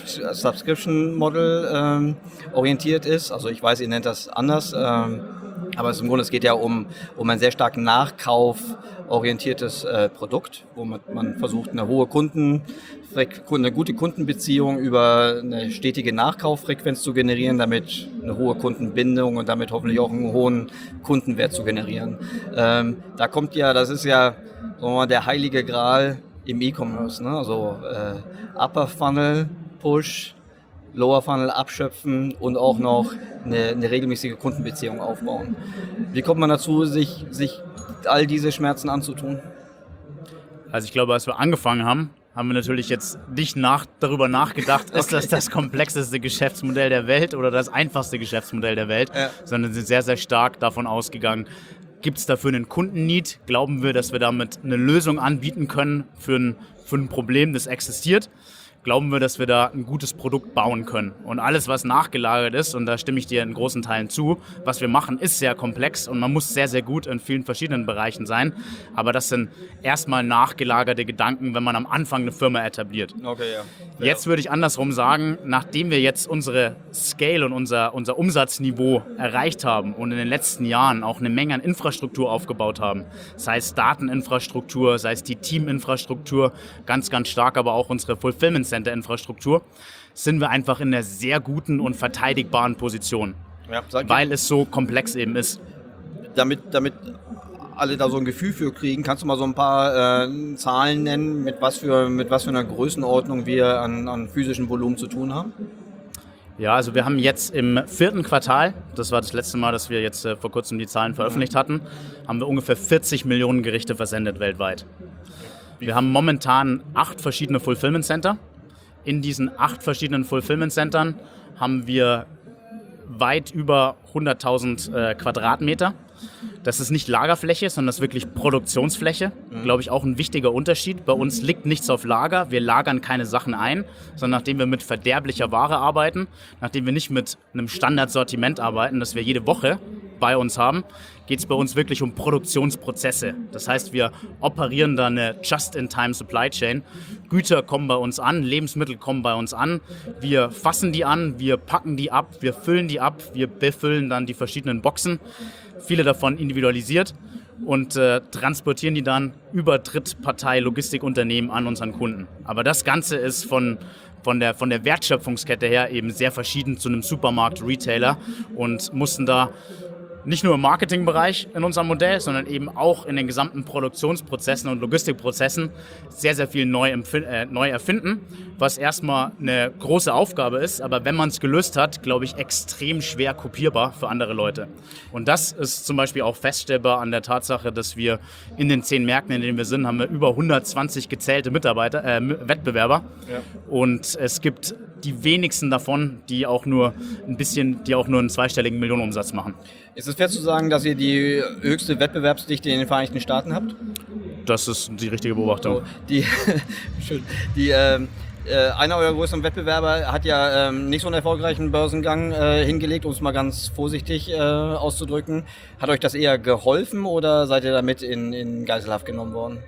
C: Subscription-Model äh, orientiert ist, also ich weiß, ihr nennt das anders, äh, aber es im Grunde, es geht ja um, um ein sehr stark nachkauforientiertes äh, Produkt, wo man, man versucht, eine hohe Kunden, eine gute Kundenbeziehung über eine stetige Nachkauffrequenz zu generieren, damit eine hohe Kundenbindung und damit hoffentlich auch einen hohen Kundenwert zu generieren. Ähm, da kommt ja, das ist ja sagen wir mal, der heilige Gral im E-Commerce, ne? Also äh, Upper Funnel, Push, Lower Funnel abschöpfen und auch noch eine, eine regelmäßige Kundenbeziehung aufbauen. Wie kommt man dazu, sich, sich all diese Schmerzen anzutun?
D: Also ich glaube, als wir angefangen haben, haben wir natürlich jetzt nicht nach, darüber nachgedacht, ist das das komplexeste Geschäftsmodell der Welt oder das einfachste Geschäftsmodell der Welt, ja. sondern sind sehr, sehr stark davon ausgegangen, gibt es dafür einen Kundenneed? Glauben wir, dass wir damit eine Lösung anbieten können für ein, für ein Problem, das existiert? Glauben wir, dass wir da ein gutes Produkt bauen können. Und alles, was nachgelagert ist, und da stimme ich dir in großen Teilen zu, was wir machen, ist sehr komplex und man muss sehr, sehr gut in vielen verschiedenen Bereichen sein. Aber das sind erstmal nachgelagerte Gedanken, wenn man am Anfang eine Firma etabliert.
C: Okay, ja.
D: Jetzt würde ich andersrum sagen, nachdem wir jetzt unsere Scale und unser, unser Umsatzniveau erreicht haben und in den letzten Jahren auch eine Menge an Infrastruktur aufgebaut haben, sei es Dateninfrastruktur, sei es die Teaminfrastruktur, ganz, ganz stark aber auch unsere Fulfillment Center der Infrastruktur, sind wir einfach in einer sehr guten und verteidigbaren Position, ja, weil es so komplex eben ist.
C: Damit, damit alle da so ein Gefühl für kriegen, kannst du mal so ein paar äh, Zahlen nennen, mit was für, mit was für einer Größenordnung wir an, an physischen Volumen zu tun haben?
D: Ja, also wir haben jetzt im vierten Quartal, das war das letzte Mal, dass wir jetzt äh, vor kurzem die Zahlen veröffentlicht hatten, haben wir ungefähr vierzig Millionen Gerichte versendet weltweit. Wir haben momentan acht verschiedene Fulfillment Center. In diesen acht verschiedenen Fulfillment Centern haben wir weit über hunderttausend äh, Quadratmeter. Das ist nicht Lagerfläche, sondern das ist wirklich Produktionsfläche. Mhm. Glaube ich auch ein wichtiger Unterschied. Bei uns liegt nichts auf Lager. Wir lagern keine Sachen ein, sondern nachdem wir mit verderblicher Ware arbeiten, nachdem wir nicht mit einem Standardsortiment arbeiten, das wir jede Woche bei uns haben, geht es bei uns wirklich um Produktionsprozesse. Das heißt, wir operieren da eine Just-in-Time Supply Chain. Güter kommen bei uns an, Lebensmittel kommen bei uns an. Wir fassen die an, wir packen die ab, wir füllen die ab, wir befüllen dann die verschiedenen Boxen, viele davon individualisiert und äh, transportieren die dann über Drittpartei-Logistikunternehmen an unseren Kunden. Aber das Ganze ist von Von der, von der Wertschöpfungskette her eben sehr verschieden zu einem Supermarkt-Retailer und mussten da nicht nur im Marketingbereich in unserem Modell, sondern eben auch in den gesamten Produktionsprozessen und Logistikprozessen sehr, sehr viel neu, empf- äh, neu erfinden, was erstmal eine große Aufgabe ist, aber wenn man es gelöst hat, glaube ich, extrem schwer kopierbar für andere Leute. Und das ist zum Beispiel auch feststellbar an der Tatsache, dass wir in den zehn Märkten, in denen wir sind, haben wir über hundertzwanzig gezählte Mitarbeiter, äh, Wettbewerber. Ja. Und es gibt die wenigsten davon, die auch nur ein bisschen, die auch nur einen zweistelligen Millionenumsatz machen.
C: Ist es fair zu sagen, dass ihr die höchste Wettbewerbsdichte in den Vereinigten Staaten habt?
D: Das ist die richtige Beobachtung.
C: So, die, schön, die, äh, einer eurer größeren Wettbewerber hat ja äh, nicht so einen erfolgreichen Börsengang äh, hingelegt, um es mal ganz vorsichtig äh, auszudrücken. Hat euch das eher geholfen oder seid ihr damit in, in Geiselhaft genommen worden?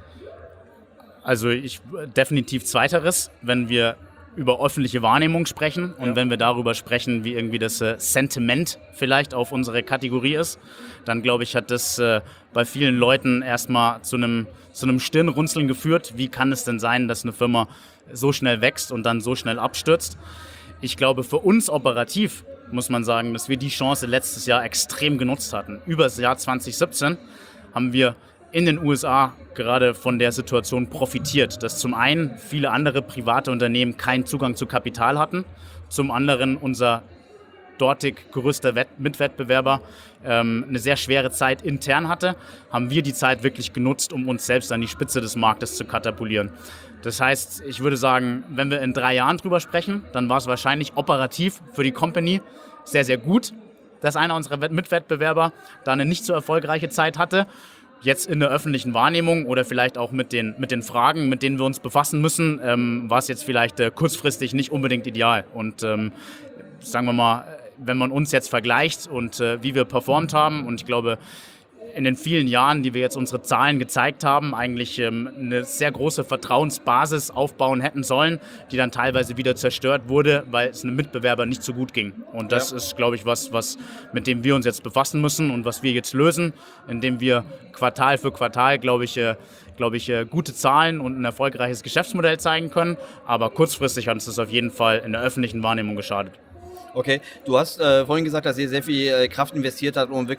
D: Also ich definitiv Zweiteres, wenn wir über öffentliche Wahrnehmung sprechen und ja. wenn wir darüber sprechen, wie irgendwie das äh, Sentiment vielleicht auf unsere Kategorie ist, dann glaube ich, hat das äh, bei vielen Leuten erstmal zu einem zu einem Stirnrunzeln geführt. Wie kann es denn sein, dass eine Firma so schnell wächst und dann so schnell abstürzt? Ich glaube, für uns operativ muss man sagen, dass wir die Chance letztes Jahr extrem genutzt hatten. Über das Jahr zwanzig siebzehn haben wir in den U S A gerade von der Situation profitiert, dass zum einen viele andere private Unternehmen keinen Zugang zu Kapital hatten, zum anderen unser dortig größter Wett- Mitwettbewerber ähm, eine sehr schwere Zeit intern hatte, haben wir die Zeit wirklich genutzt, um uns selbst an die Spitze des Marktes zu katapultieren. Das heißt, ich würde sagen, wenn wir in drei Jahren drüber sprechen, dann war es wahrscheinlich operativ für die Company sehr, sehr gut, dass einer unserer Mitwettbewerber da eine nicht so erfolgreiche Zeit hatte. Jetzt in der öffentlichen Wahrnehmung oder vielleicht auch mit den, mit den Fragen, mit denen wir uns befassen müssen, ähm, war es jetzt vielleicht äh, kurzfristig nicht unbedingt ideal. Und ähm, sagen wir mal, wenn man uns jetzt vergleicht und äh, wie wir performt haben, und ich glaube, in den vielen Jahren, die wir jetzt unsere Zahlen gezeigt haben, eigentlich ähm, eine sehr große Vertrauensbasis aufbauen hätten sollen, die dann teilweise wieder zerstört wurde, weil es einem Mitbewerber nicht so gut ging. Und das ja. ist, glaube ich, was, was, mit dem wir uns jetzt befassen müssen und was wir jetzt lösen, indem wir Quartal für Quartal, glaube ich, äh, glaube ich, äh, gute Zahlen und ein erfolgreiches Geschäftsmodell zeigen können. Aber kurzfristig hat uns das auf jeden Fall in der öffentlichen Wahrnehmung geschadet.
C: Okay, du hast äh, vorhin gesagt, dass ihr sehr viel äh, Kraft investiert habt, um wirklich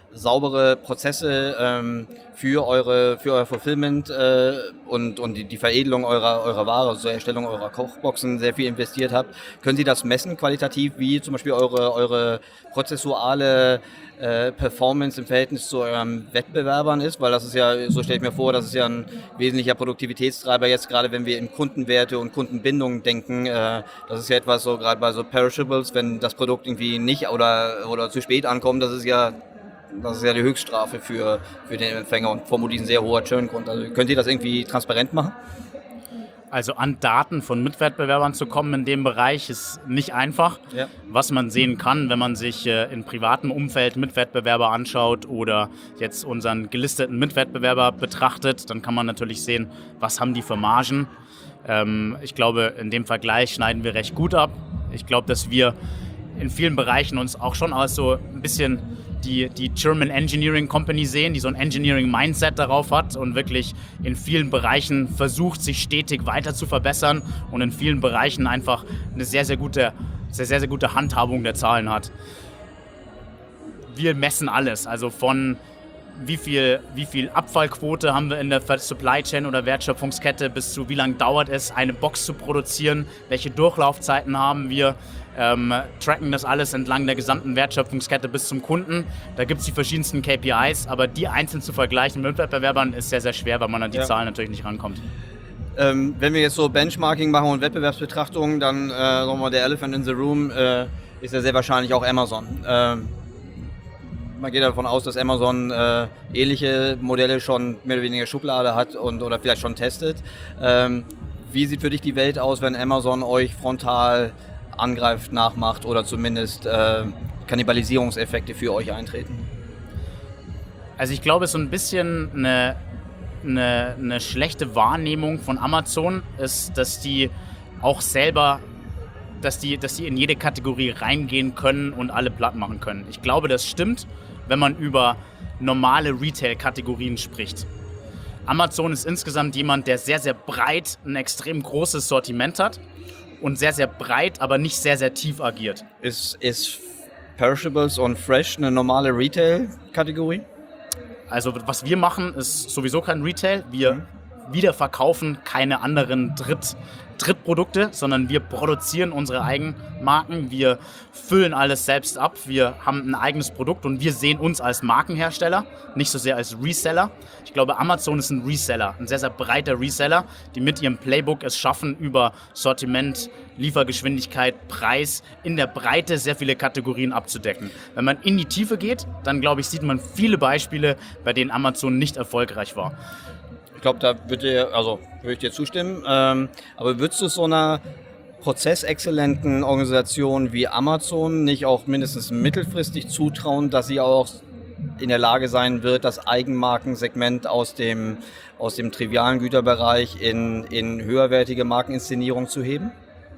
C: saubere Prozesse ähm, für eure für euer Fulfillment äh, und, und die, die Veredelung eurer, eurer Ware, also zur Erstellung eurer Kochboxen sehr viel investiert habt. Können Sie das messen qualitativ, wie zum Beispiel eure, eure prozessuale äh, Performance im Verhältnis zu euren Wettbewerbern ist? Weil das ist ja, so stelle ich mir vor, das ist ja ein wesentlicher Produktivitätstreiber jetzt, gerade wenn wir in Kundenwerte und Kundenbindungen denken. Äh, das ist ja etwas so, gerade bei so Perishables, wenn das Produkt irgendwie nicht oder, oder zu spät ankommt, das ist ja Das ist ja die Höchststrafe für, für den Empfänger und vermutlich ein sehr hoher Churngrund. Also könnt ihr das irgendwie transparent machen?
D: Also an Daten von Mitwettbewerbern zu kommen in dem Bereich ist nicht einfach. Ja. Was man sehen kann, wenn man sich äh, in privatem Umfeld Mitwettbewerber anschaut oder jetzt unseren gelisteten Mitwettbewerber betrachtet, dann kann man natürlich sehen, was haben die für Margen. Ähm, ich glaube, in dem Vergleich schneiden wir recht gut ab. Ich glaube, dass wir in vielen Bereichen uns auch schon als so ein bisschen die, die German Engineering Company sehen, die so ein Engineering-Mindset darauf hat und wirklich in vielen Bereichen versucht, sich stetig weiter zu verbessern und in vielen Bereichen einfach eine sehr, sehr gute, sehr, sehr, sehr gute Handhabung der Zahlen hat. Wir messen alles, also von wie viel, wie viel Abfallquote haben wir in der Supply Chain oder Wertschöpfungskette bis zu wie lange dauert es, eine Box zu produzieren, welche Durchlaufzeiten haben wir, ähm, tracken das alles entlang der gesamten Wertschöpfungskette bis zum Kunden. Da gibt es die verschiedensten K P Is, aber die einzeln zu vergleichen mit Wettbewerbern ist sehr, sehr schwer, weil man an die ja. Zahlen natürlich nicht rankommt.
C: Ähm, wenn wir jetzt so Benchmarking machen und Wettbewerbsbetrachtungen, dann äh, nochmal der Elephant in the Room äh, ist ja sehr wahrscheinlich auch Amazon. Ähm, Man geht davon aus, dass Amazon äh, ähnliche Modelle schon mehr oder weniger Schublade hat und oder vielleicht schon testet. Ähm, wie sieht für dich die Welt aus, wenn Amazon euch frontal angreift, nachmacht oder zumindest äh, Kannibalisierungseffekte für euch eintreten?
D: Also ich glaube, so ein bisschen eine, eine, eine schlechte Wahrnehmung von Amazon ist, dass die auch selber Dass die, dass die in jede Kategorie reingehen können und alle platt machen können. Ich glaube, das stimmt, wenn man über normale Retail-Kategorien spricht. Amazon ist insgesamt jemand, der sehr, sehr breit ein extrem großes Sortiment hat und sehr, sehr breit, aber nicht sehr, sehr tief agiert.
C: Ist, ist Perishables und Fresh eine normale Retail-Kategorie?
D: Also was wir machen, ist sowieso kein Retail. Wir mhm. wiederverkaufen keine anderen Dritt Drittprodukte, sondern wir produzieren unsere Eigenmarken, wir füllen alles selbst ab, wir haben ein eigenes Produkt und wir sehen uns als Markenhersteller, nicht so sehr als Reseller. Ich glaube, Amazon ist ein Reseller, ein sehr, sehr breiter Reseller, die mit ihrem Playbook es schaffen, über Sortiment, Liefergeschwindigkeit, Preis in der Breite sehr viele Kategorien abzudecken. Wenn man in die Tiefe geht, dann glaube ich, sieht man viele Beispiele, bei denen Amazon nicht erfolgreich war.
C: Ich glaube, da würde dir, also würde ich dir zustimmen. Ähm, aber würdest du so einer prozessexzellenten Organisation wie Amazon nicht auch mindestens mittelfristig zutrauen, dass sie auch in der Lage sein wird, das Eigenmarkensegment aus dem, aus dem trivialen Güterbereich in, in höherwertige Markeninszenierung zu heben?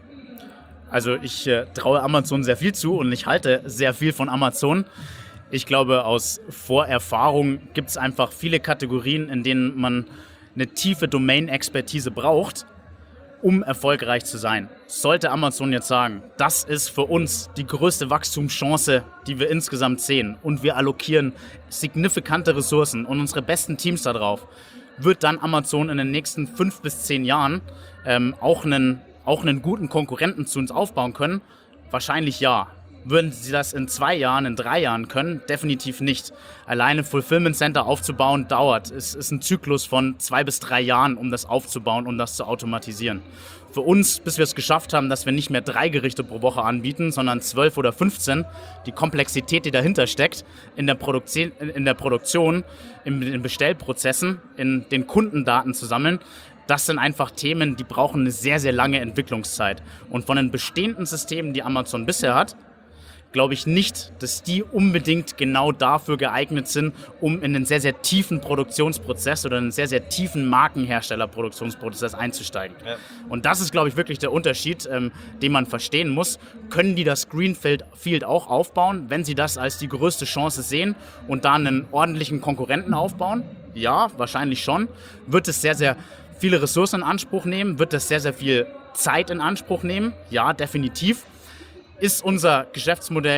D: Also ich äh, traue Amazon sehr viel zu und ich halte sehr viel von Amazon. Ich glaube, aus Vorerfahrung gibt es einfach viele Kategorien, in denen man eine tiefe Domain-Expertise braucht, um erfolgreich zu sein. Sollte Amazon jetzt sagen, das ist für uns die größte Wachstumschance, die wir insgesamt sehen und wir allokieren signifikante Ressourcen und unsere besten Teams darauf, wird dann Amazon in den nächsten fünf bis zehn Jahren ähm, auch, einen, auch einen guten Konkurrenten zu uns aufbauen können? Wahrscheinlich ja. Würden sie das in zwei Jahren, in drei Jahren können? Definitiv nicht. Alleine Fulfillment Center aufzubauen dauert. Es ist ein Zyklus von zwei bis drei Jahren, um das aufzubauen und das zu automatisieren. Für uns, bis wir es geschafft haben, dass wir nicht mehr drei Gerichte pro Woche anbieten, sondern zwölf oder fünfzehn, die Komplexität, die dahinter steckt, in der Produktion, in der Produktion, in den Bestellprozessen, in den Kundendaten zu sammeln, das sind einfach Themen, die brauchen eine sehr, sehr lange Entwicklungszeit. Und von den bestehenden Systemen, die Amazon bisher hat, glaube ich nicht, dass die unbedingt genau dafür geeignet sind, um in einen sehr, sehr tiefen Produktionsprozess oder einen sehr, sehr tiefen Markenherstellerproduktionsprozess einzusteigen. Ja. Und das ist, glaube ich, wirklich der Unterschied, ähm, den man verstehen muss. Können die das Greenfield Field auch aufbauen, wenn sie das als die größte Chance sehen und da einen ordentlichen Konkurrenten aufbauen? Ja, wahrscheinlich schon. Wird es sehr, sehr viele Ressourcen in Anspruch nehmen? Wird es sehr, sehr viel Zeit in Anspruch nehmen? Ja, definitiv. Ist unser Geschäftsmodell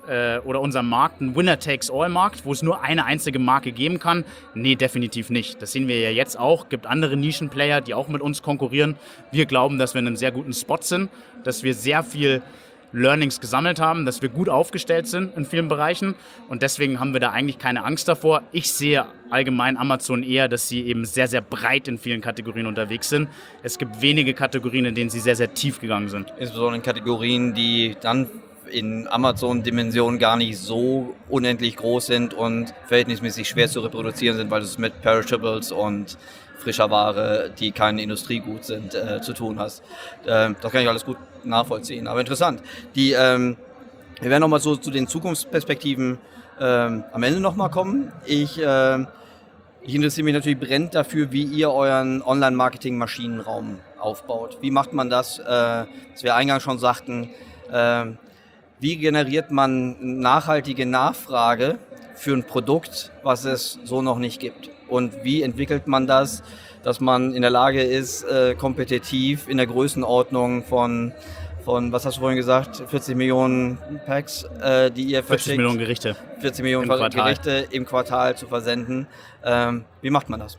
D: äh, oder unser Markt ein Winner-Takes-All-Markt, wo es nur eine einzige Marke geben kann? Nee, definitiv nicht. Das sehen wir ja jetzt auch. Gibt andere Nischenplayer, die auch mit uns konkurrieren. Wir glauben, dass wir in einem sehr guten Spot sind, dass wir sehr viel Learnings gesammelt haben, dass wir gut aufgestellt sind in vielen Bereichen und deswegen haben wir da eigentlich keine Angst davor. Ich sehe allgemein Amazon eher, dass sie eben sehr, sehr breit in vielen Kategorien unterwegs sind. Es gibt wenige Kategorien, in denen sie sehr, sehr tief gegangen sind.
C: Insbesondere in Kategorien, die dann in Amazon-Dimensionen gar nicht so unendlich groß sind und verhältnismäßig schwer zu reproduzieren sind, weil es mit Perishables und frischer Ware, die kein Industriegut sind, äh, zu tun hast. Ähm, das kann ich alles gut nachvollziehen. Aber interessant. Die, ähm, wir werden nochmal so zu den Zukunftsperspektiven ähm, am Ende nochmal kommen. Ich, äh, ich interessiere mich natürlich brennend dafür, wie ihr euren Online-Marketing-Maschinenraum aufbaut. Wie macht man das, äh, was wir eingangs schon sagten, äh, wie generiert man nachhaltige Nachfrage für ein Produkt, was es so noch nicht gibt? Und wie entwickelt man das, dass man in der Lage ist, äh, kompetitiv in der Größenordnung von, von, was hast du vorhin gesagt, vierzig Millionen Packs, äh, die ihr verschickt.
D: vierzig Millionen Gerichte.
C: vierzig Millionen
D: im
C: Gerichte im Quartal zu versenden. Ähm, wie macht man das?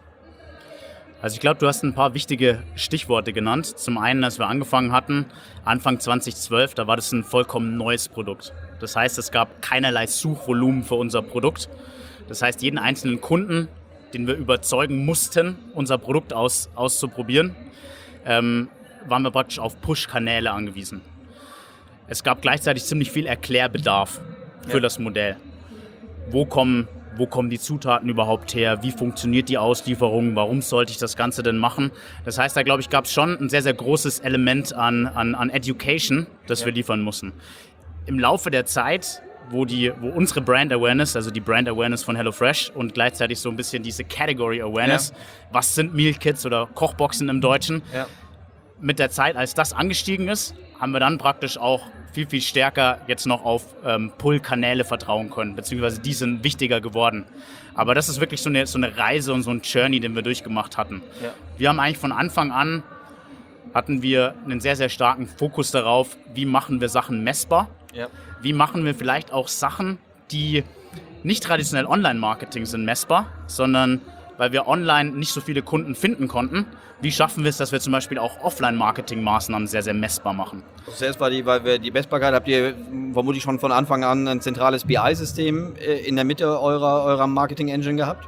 D: Also ich glaube, du hast ein paar wichtige Stichworte genannt. Zum einen, als wir angefangen hatten, Anfang zwanzig zwölf, da war das ein vollkommen neues Produkt. Das heißt, es gab keinerlei Suchvolumen für unser Produkt. Das heißt, jeden einzelnen Kunden, den wir überzeugen mussten, unser Produkt aus, auszuprobieren, ähm, waren wir praktisch auf Push-Kanäle angewiesen. Es gab gleichzeitig ziemlich viel Erklärbedarf für ja. das Modell. Wo kommen, wo kommen die Zutaten überhaupt her? Wie funktioniert die Auslieferung? Warum sollte ich das Ganze denn machen? Das heißt, da glaube ich, gab es schon ein sehr, sehr großes Element an, an, an Education, das ja. wir liefern mussten. Im Laufe der Zeit, wo, die, wo unsere Brand Awareness, also die Brand Awareness von HelloFresh und gleichzeitig so ein bisschen diese Category Awareness, ja. was sind Meal Kits oder Kochboxen im Deutschen, ja. mit der Zeit, als das angestiegen ist, haben wir dann praktisch auch viel, viel stärker jetzt noch auf ähm, Pull-Kanäle vertrauen können, beziehungsweise die sind wichtiger geworden. Aber das ist wirklich so eine, so eine Reise und so ein Journey, den wir durchgemacht hatten. Ja. Wir haben eigentlich von Anfang an, hatten wir einen sehr, sehr starken Fokus darauf, wie machen wir Sachen messbar, ja. wie machen wir vielleicht auch Sachen, die nicht traditionell Online-Marketing sind, messbar, sondern weil wir online nicht so viele Kunden finden konnten, wie schaffen wir es, dass wir zum Beispiel auch Offline-Marketing-Maßnahmen sehr, sehr messbar machen?
C: Zuerst war die, weil wir die Messbarkeit, habt ihr vermutlich schon von Anfang an ein zentrales B I-System in der Mitte eurer, eurer Marketing-Engine gehabt?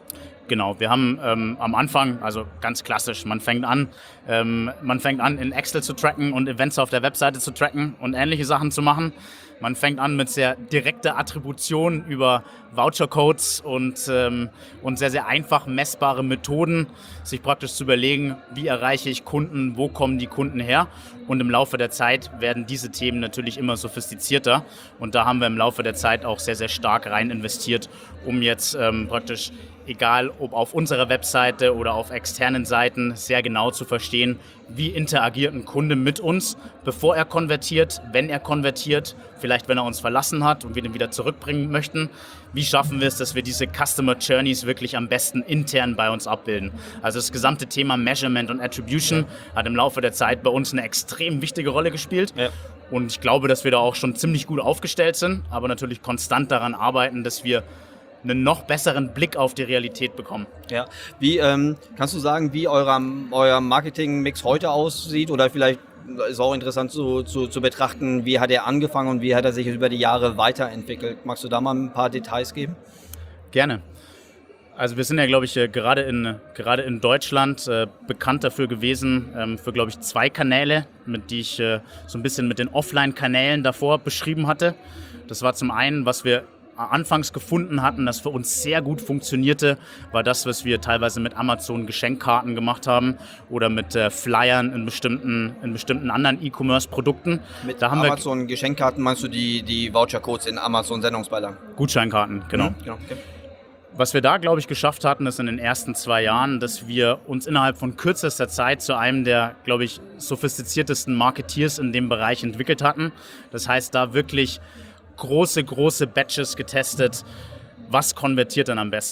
D: Genau, wir haben ähm, am Anfang, also ganz klassisch, man fängt an, ähm, man fängt an in Excel zu tracken und Events auf der Webseite zu tracken und ähnliche Sachen zu machen. Man fängt an mit sehr direkter Attribution über Vouchercodes und, ähm, und sehr, sehr einfach messbare Methoden, sich praktisch zu überlegen, wie erreiche ich Kunden, wo kommen die Kunden her. Und im Laufe der Zeit werden diese Themen natürlich immer sophistizierter. Und da haben wir im Laufe der Zeit auch sehr, sehr stark rein investiert, um jetzt ähm, praktisch, egal ob auf unserer Webseite oder auf externen Seiten, sehr genau zu verstehen, wie interagiert ein Kunde mit uns, bevor er konvertiert, wenn er konvertiert, vielleicht wenn er uns verlassen hat und wir den wieder zurückbringen möchten. Wie schaffen wir es, dass wir diese Customer Journeys wirklich am besten intern bei uns abbilden? Also das gesamte Thema Measurement und Attribution ja. hat im Laufe der Zeit bei uns eine extrem wichtige Rolle gespielt. Ja. Und ich glaube, dass wir da auch schon ziemlich gut aufgestellt sind, aber natürlich konstant daran arbeiten, dass wir einen noch besseren Blick auf die Realität bekommen.
C: Ja, wie ähm, kannst du sagen, wie euer, euer Marketing-Mix heute aussieht oder vielleicht ist auch interessant zu, zu, zu betrachten, wie hat er angefangen und wie hat er sich über die Jahre weiterentwickelt? Magst du da mal ein paar Details geben?
D: Gerne. Also wir sind ja, glaube ich, gerade in, gerade in Deutschland äh, bekannt dafür gewesen, ähm, für, glaube ich, zwei Kanäle, mit die ich äh, so ein bisschen mit den Offline-Kanälen davor beschrieben hatte. Das war zum einen, was wir anfangs gefunden hatten, das für uns sehr gut funktionierte, war das, was wir teilweise mit Amazon Geschenkkarten gemacht haben oder mit äh, Flyern in bestimmten, in bestimmten anderen E-Commerce-Produkten.
C: Mit da haben Amazon Geschenkkarten meinst du die, die Voucher-Codes in Amazon Sendungsbeilagen?
D: Gutscheinkarten, genau. Mhm, genau okay. Was wir da, glaube ich, geschafft hatten, ist in den ersten zwei Jahren, dass wir uns innerhalb von kürzester Zeit zu einem der, glaube ich, sophistiziertesten Marketeers in dem Bereich entwickelt hatten. Das heißt, da wirklich große, große Batches getestet, was konvertiert dann am besten.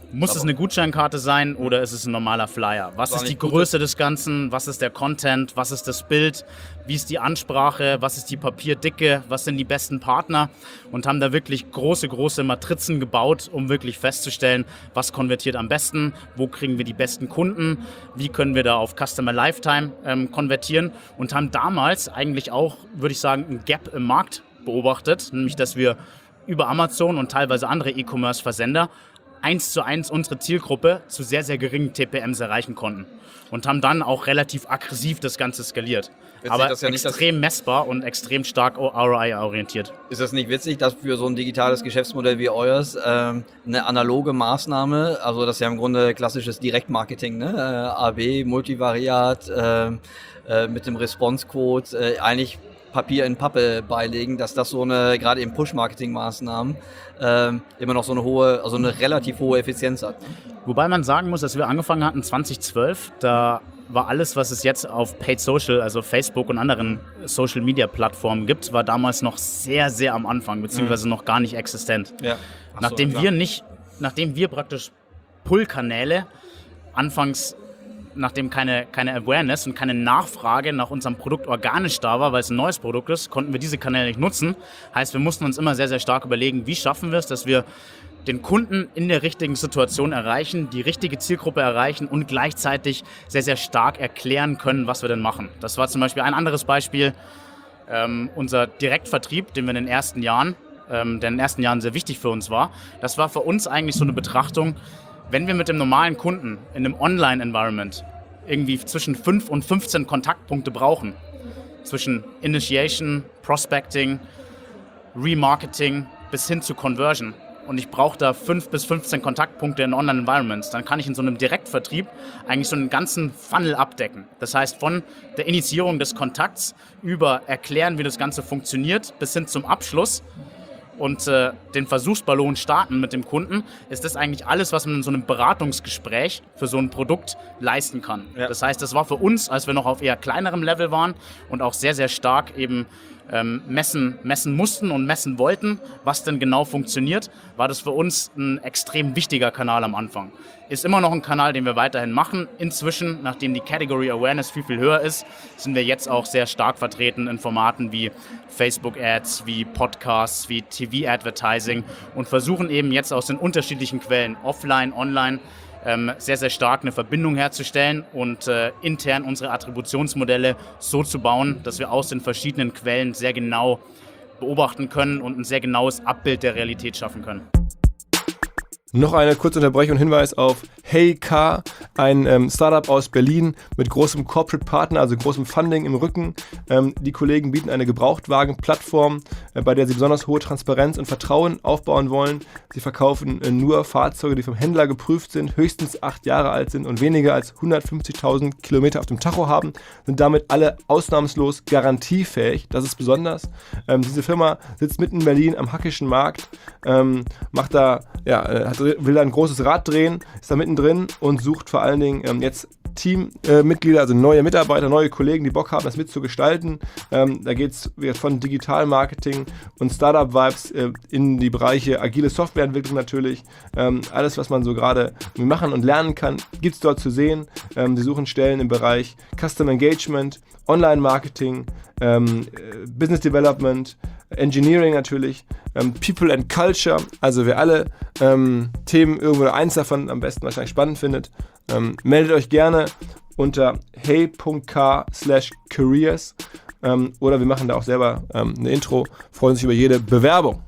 D: Muss es eine Gutscheinkarte sein oder ist es ein normaler Flyer? Was ist die Größe des Ganzen? Was ist der Content? Was ist das Bild? Wie ist die Ansprache? Was ist die Papierdicke? Was sind die besten Partner? Und haben da wirklich große, große Matrizen gebaut, um wirklich festzustellen, was konvertiert am besten? Wo kriegen wir die besten Kunden? Wie können wir da auf Customer Lifetime ähm, konvertieren? Und haben damals eigentlich auch, würde ich sagen, ein Gap im Markt beobachtet, nämlich dass wir über Amazon und teilweise andere E-Commerce-Versender eins zu eins unsere Zielgruppe zu sehr, sehr geringen T P Ms erreichen konnten. Und haben dann auch relativ aggressiv das Ganze skaliert.
C: Witzig,
D: aber
C: ja nicht,
D: extrem messbar und extrem stark R O I-orientiert.
C: Ist das nicht witzig, dass für so ein digitales Geschäftsmodell wie euers ähm, eine analoge Maßnahme, also das ist ja im Grunde klassisches Direktmarketing, ne? äh, A B, Multivariat, äh, äh, mit dem Response-Code, äh, eigentlich Papier in Pappe beilegen, dass das so eine, gerade in Push-Marketing-Maßnahmen, äh, immer noch so eine hohe, also eine relativ hohe Effizienz hat.
D: Wobei man sagen muss, dass wir angefangen hatten zwanzig zwölf, da war alles, was es jetzt auf Paid Social, also Facebook und anderen Social-Media-Plattformen gibt, war damals noch sehr, sehr am Anfang, beziehungsweise mhm. noch gar nicht existent.
C: Ja. Ach
D: nachdem
C: so,
D: wir nicht, nachdem wir praktisch Pull-Kanäle anfangs nachdem keine, keine Awareness und keine Nachfrage nach unserem Produkt organisch da war, weil es ein neues Produkt ist, konnten wir diese Kanäle nicht nutzen. Heißt, wir mussten uns immer sehr, sehr stark überlegen, wie schaffen wir es, dass wir den Kunden in der richtigen Situation erreichen, die richtige Zielgruppe erreichen und gleichzeitig sehr, sehr stark erklären können, was wir denn machen. Das war zum Beispiel ein anderes Beispiel, ähm, unser Direktvertrieb, den wir in den ersten Jahren, ähm, der in den ersten Jahren sehr wichtig für uns war. Das war für uns eigentlich so eine Betrachtung, wenn wir mit dem normalen Kunden in einem Online-Environment irgendwie zwischen fünf und fünfzehn Kontaktpunkte brauchen, zwischen Initiation, Prospecting, Remarketing bis hin zu Conversion, und ich brauche da fünf bis fünfzehn Kontaktpunkte in Online-Environments, dann kann ich in so einem Direktvertrieb eigentlich so einen ganzen Funnel abdecken. Das heißt, von der Initiierung des Kontakts über erklären, wie das Ganze funktioniert, bis hin zum Abschluss und äh, den Versuchsballon starten mit dem Kunden, ist das eigentlich alles, was man in so einem Beratungsgespräch für so ein Produkt leisten kann. Ja. Das heißt, das war für uns, als wir noch auf eher kleinerem Level waren und auch sehr, sehr stark eben ähm, messen, messen mussten und messen wollten, was denn genau funktioniert, war das für uns ein extrem wichtiger Kanal am Anfang. Ist immer noch ein Kanal, den wir weiterhin machen. Inzwischen, nachdem die Category Awareness viel, viel höher ist, sind wir jetzt auch sehr stark vertreten in Formaten wie Facebook-Ads, wie Podcasts, wie T V-Advertising und versuchen eben jetzt aus den unterschiedlichen Quellen, offline, online, ähm, sehr, sehr stark eine Verbindung herzustellen und äh, intern unsere Attributionsmodelle so zu bauen, dass wir aus den verschiedenen Quellen sehr genau beobachten können und ein sehr genaues Abbild der Realität schaffen können.
A: Noch eine kurze Unterbrechung und Hinweis auf Heycar, ein ähm, Startup aus Berlin mit großem Corporate Partner, also großem Funding im Rücken. Ähm, die Kollegen bieten eine Gebrauchtwagen-Plattform, äh, bei der sie besonders hohe Transparenz und Vertrauen aufbauen wollen. Sie verkaufen äh, nur Fahrzeuge, die vom Händler geprüft sind, höchstens acht Jahre alt sind und weniger als hundertfünfzigtausend Kilometer auf dem Tacho haben, sind damit alle ausnahmslos garantiefähig. Das ist besonders. Ähm, diese Firma sitzt mitten in Berlin am Hackischen Markt, ähm, macht da, ja, äh, hat will da ein großes Rad drehen, ist da mittendrin und sucht vor allen Dingen ähm, jetzt Teammitglieder, äh, also neue Mitarbeiter, neue Kollegen, die Bock haben, das mitzugestalten. Ähm, da geht es von Digital-Marketing und Startup-Vibes äh, in die Bereiche agile Softwareentwicklung natürlich. Ähm, alles, was man so gerade machen und lernen kann, gibt es dort zu sehen. Ähm, sie suchen Stellen im Bereich Custom Engagement, Online-Marketing, ähm, Business Development, Engineering natürlich, ähm, People and Culture, also wer alle ähm, Themen irgendwo oder eins davon am besten wahrscheinlich spannend findet, ähm, meldet euch gerne unter hey.k slash careers ähm, oder wir machen da auch selber ähm, eine Intro, freuen sich über jede Bewerbung.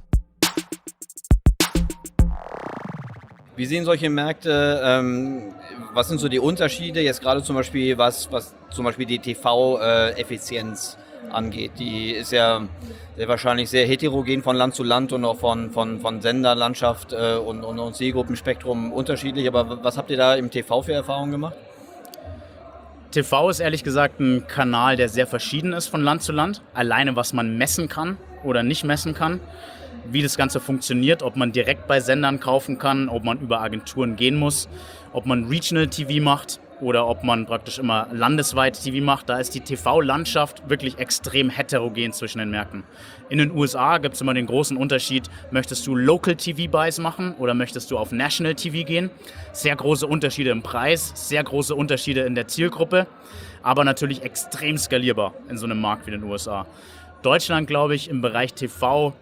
C: Wie sehen solche Märkte, ähm, was sind so die Unterschiede jetzt gerade zum Beispiel, was, was zum Beispiel die T V-Effizienz angeht? Die ist ja sehr wahrscheinlich sehr heterogen von Land zu Land und auch von, von, von Senderlandschaft äh, und, und, und Zielgruppenspektrum unterschiedlich. Aber was habt ihr da im T V für Erfahrungen gemacht?
D: T V ist ehrlich gesagt ein Kanal, der sehr verschieden ist von Land zu Land. Alleine was man messen kann oder nicht messen kann. Wie das Ganze funktioniert, ob man direkt bei Sendern kaufen kann, ob man über Agenturen gehen muss, ob man Regional T V macht oder ob man praktisch immer landesweit T V macht, da ist die T V-Landschaft wirklich extrem heterogen zwischen den Märkten. In den U S A gibt es immer den großen Unterschied, möchtest du Local T V-Buys machen oder möchtest du auf National T V gehen? Sehr große Unterschiede im Preis, sehr große Unterschiede in der Zielgruppe, aber natürlich extrem skalierbar in so einem Markt wie den U S A. Deutschland, glaube ich, im Bereich T V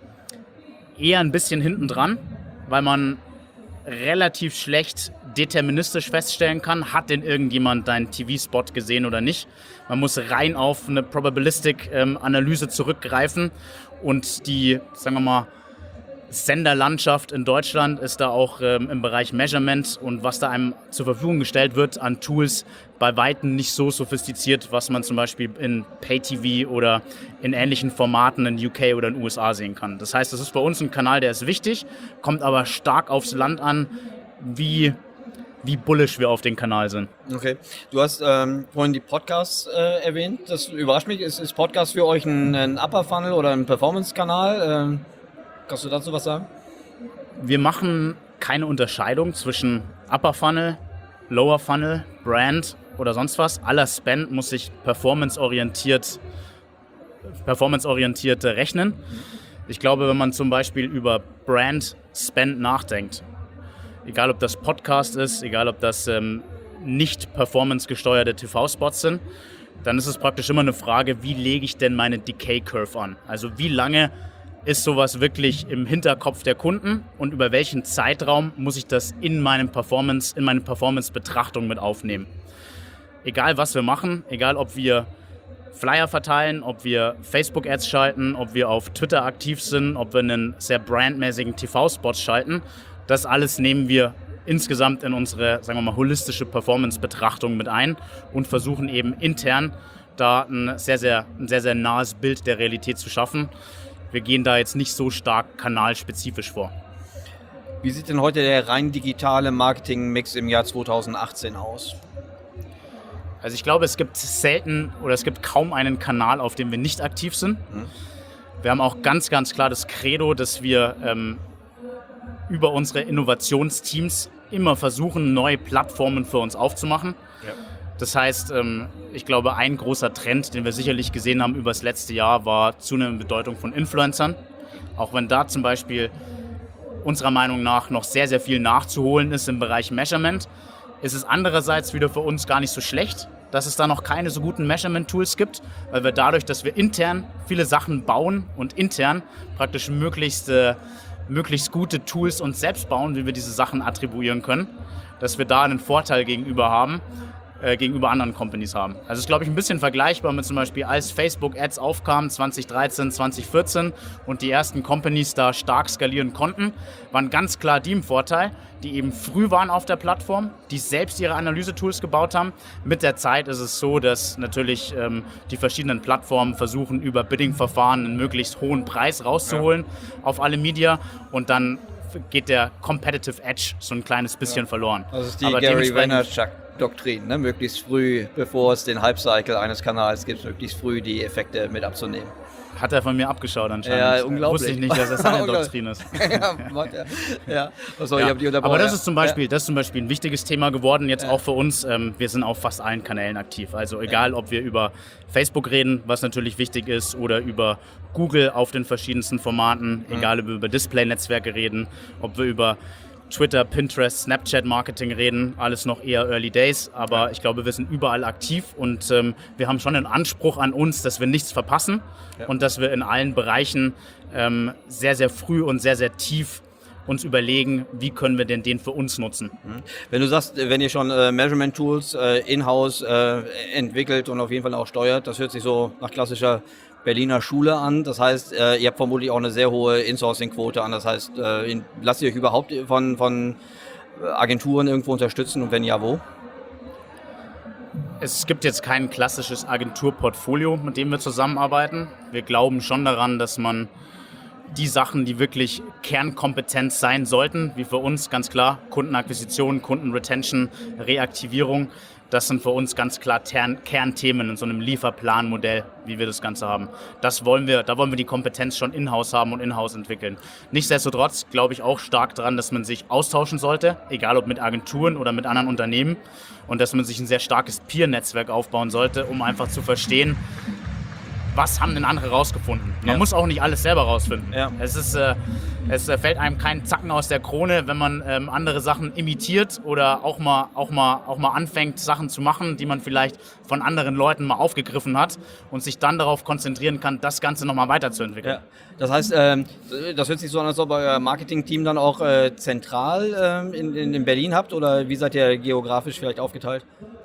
D: eher ein bisschen hinten dran, weil man relativ schlecht deterministisch feststellen kann, hat denn irgendjemand deinen T V-Spot gesehen oder nicht. Man muss rein auf eine Probabilistic-Analyse ähm, zurückgreifen und die, sagen wir mal, Senderlandschaft in Deutschland ist da auch ähm, im Bereich Measurement und was da einem zur Verfügung gestellt wird an Tools bei Weitem nicht so sophistiziert, was man zum Beispiel in Pay-T V oder in ähnlichen Formaten in U K oder in den U S A sehen kann. Das heißt, das ist bei uns ein Kanal, der ist wichtig, kommt aber stark aufs Land an, wie, wie bullish wir auf den Kanal sind.
C: Okay. Du hast ähm, vorhin die Podcasts äh, erwähnt. Das überrascht mich. Ist, ist Podcast für euch ein, ein Upper Funnel oder ein Performance-Kanal? Ähm, kannst du dazu was sagen?
D: Wir machen keine Unterscheidung zwischen Upper Funnel, Lower Funnel, Brand oder sonst was. Aller Spend muss sich performanceorientiert, performanceorientiert rechnen. Ich glaube, wenn man zum Beispiel über Brand Spend nachdenkt, egal ob das Podcast ist, egal ob das ähm, nicht performance-gesteuerte T V-Spots sind, dann ist es praktisch immer eine Frage, wie lege ich denn meine Decay Curve an? Also wie lange ist sowas wirklich im Hinterkopf der Kunden und über welchen Zeitraum muss ich das in meinem Performance, in meine Performance-Betrachtung mit aufnehmen? Egal was wir machen, egal ob wir Flyer verteilen, ob wir Facebook-Ads schalten, ob wir auf Twitter aktiv sind, ob wir einen sehr brandmäßigen T V-Spot schalten, das alles nehmen wir insgesamt in unsere, sagen wir mal, holistische Performance-Betrachtung mit ein und versuchen eben intern da ein sehr, sehr, ein sehr, sehr nahes Bild der Realität zu schaffen. Wir gehen da jetzt nicht so stark kanalspezifisch vor.
C: Wie sieht denn heute der rein digitale Marketing-Mix im Jahr zweitausendachtzehn aus?
D: Also ich glaube, es gibt selten oder es gibt kaum einen Kanal, auf dem wir nicht aktiv sind. Mhm. Wir haben auch ganz, ganz klar das Credo, dass wir ähm, über unsere Innovationsteams immer versuchen, neue Plattformen für uns aufzumachen. Ja. Das heißt, ähm, ich glaube, ein großer Trend, den wir sicherlich gesehen haben über das letzte Jahr, war zunehmende Bedeutung von Influencern. Auch wenn da zum Beispiel unserer Meinung nach noch sehr, sehr viel nachzuholen ist im Bereich Measurement, ist es andererseits wieder für uns gar nicht so schlecht, dass es da noch keine so guten Measurement-Tools gibt, weil wir dadurch, dass wir intern viele Sachen bauen und intern praktisch möglichst, äh, möglichst gute Tools uns selbst bauen, wie wir diese Sachen attribuieren können, dass wir da einen Vorteil gegenüber haben, äh, gegenüber anderen Companies haben. Also es ist, glaube ich, ein bisschen vergleichbar mit zum Beispiel, als Facebook-Ads aufkamen zwanzig dreizehn, zwanzig vierzehn und die ersten Companies da stark skalieren konnten, waren ganz klar die im Vorteil, die eben früh waren auf der Plattform, die selbst ihre Analyse-Tools gebaut haben. Mit der Zeit ist es so, dass natürlich ähm, die verschiedenen Plattformen versuchen, über Bidding-Verfahren einen möglichst hohen Preis rauszuholen ja. auf alle Media und dann geht der Competitive Edge so ein kleines bisschen ja. verloren.
C: Das ist die Aber Gary Vaynerchuk-Doktrin, ne? Möglichst früh, bevor es den Hype-Cycle eines Kanals gibt, möglichst früh die Effekte mit abzunehmen.
D: Hat er von mir abgeschaut anscheinend.
C: Ja, unglaublich.
D: Wusste ich nicht, dass das seine Doktrin ist.
C: ja, ja. ja. Also,
D: ja.
C: Ich hab die
D: Aber das ist, zum Beispiel, ja. das ist zum Beispiel ein wichtiges Thema geworden, jetzt ja. auch für uns. Wir sind auf fast allen Kanälen aktiv. Also egal, ob wir über Facebook reden, was natürlich wichtig ist, oder über Google auf den verschiedensten Formaten, mhm. egal, ob wir über Display-Netzwerke reden, ob wir über Twitter, Pinterest, Snapchat-Marketing reden, alles noch eher Early Days, aber ja. ich glaube, wir sind überall aktiv und ähm, wir haben schon einen Anspruch an uns, dass wir nichts verpassen ja. und dass wir in allen Bereichen ähm, sehr, sehr früh und sehr, sehr tief uns überlegen, wie können wir denn den für uns nutzen.
C: Wenn du sagst, wenn ihr schon äh, Measurement-Tools äh, in-house äh, entwickelt und auf jeden Fall auch steuert, das hört sich so nach klassischer Berliner Schule an. Das heißt, äh, ihr habt vermutlich auch eine sehr hohe Insourcing-Quote an. Das heißt, äh, lasst ihr euch überhaupt von, von Agenturen irgendwo unterstützen und wenn ja, wo?
D: Es gibt jetzt kein klassisches Agenturportfolio, mit dem wir zusammenarbeiten. Wir glauben schon daran, dass man die Sachen, die wirklich Kernkompetenz sein sollten, wie für uns ganz klar Kundenakquisition, Kundenretention, Reaktivierung. Das sind für uns ganz klar Tern- Kernthemen in so einem Lieferplanmodell, wie wir das Ganze haben. Das wollen wir, da wollen wir die Kompetenz schon in-house haben und in-house entwickeln. Nichtsdestotrotz glaube ich auch stark daran, dass man sich austauschen sollte, egal ob mit Agenturen oder mit anderen Unternehmen, und dass man sich ein sehr starkes Peer-Netzwerk aufbauen sollte, um einfach zu verstehen, was haben denn andere rausgefunden? Man ja. muss auch nicht alles selber rausfinden. Ja. Es, ist, äh, es äh, fällt einem kein Zacken aus der Krone, wenn man ähm, andere Sachen imitiert oder auch mal, auch, mal, auch mal anfängt, Sachen zu machen, die man vielleicht von anderen Leuten mal aufgegriffen hat und sich dann darauf konzentrieren kann, das Ganze nochmal weiterzuentwickeln.
C: Ja. Das heißt, ähm, das hört sich so an, als ob ihr euer Marketing-Team dann auch äh, zentral äh, in, in Berlin habt, oder wie seid ihr geografisch vielleicht aufgeteilt?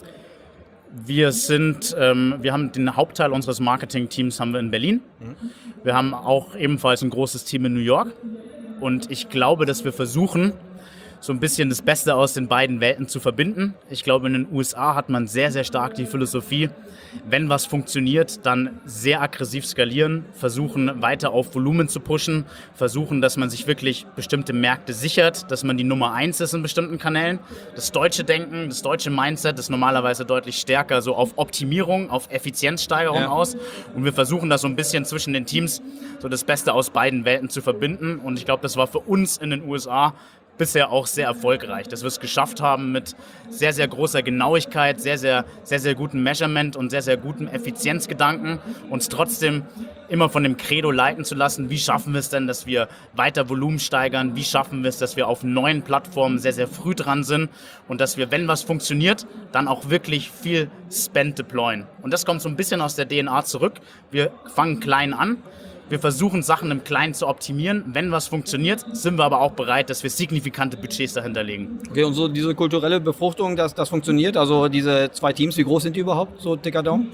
D: Wir sind, ähm, wir haben den Hauptteil unseres Marketing-Teams haben wir in Berlin. Mhm. Wir haben auch ebenfalls ein großes Team in New York. Und ich glaube, dass wir versuchen, so ein bisschen das Beste aus den beiden Welten zu verbinden. Ich glaube, in den U S A hat man sehr, sehr stark die Philosophie, wenn was funktioniert, dann sehr aggressiv skalieren, versuchen weiter auf Volumen zu pushen, versuchen, dass man sich wirklich bestimmte Märkte sichert, dass man die Nummer eins ist in bestimmten Kanälen. Das deutsche Denken, das deutsche Mindset ist normalerweise deutlich stärker so auf Optimierung, auf Effizienzsteigerung ja. aus. Und wir versuchen das so ein bisschen zwischen den Teams so das Beste aus beiden Welten zu verbinden. Und ich glaube, das war für uns in den U S A bisher auch sehr erfolgreich, dass wir es geschafft haben, mit sehr, sehr großer Genauigkeit, sehr, sehr, sehr, sehr gutem Measurement und sehr, sehr gutem Effizienzgedanken, uns trotzdem immer von dem Credo leiten zu lassen, wie schaffen wir es denn, dass wir weiter Volumen steigern, wie schaffen wir es, dass wir auf neuen Plattformen sehr, sehr früh dran sind und dass wir, wenn was funktioniert, dann auch wirklich viel Spend deployen. Und das kommt so ein bisschen aus der D N A zurück. Wir fangen klein an. Wir versuchen, Sachen im Kleinen zu optimieren. Wenn was funktioniert, sind wir aber auch bereit, dass wir signifikante Budgets dahinter legen.
C: Okay, und so diese kulturelle Befruchtung, das, das funktioniert? Also diese zwei Teams, wie groß sind die überhaupt, so dicker Daumen?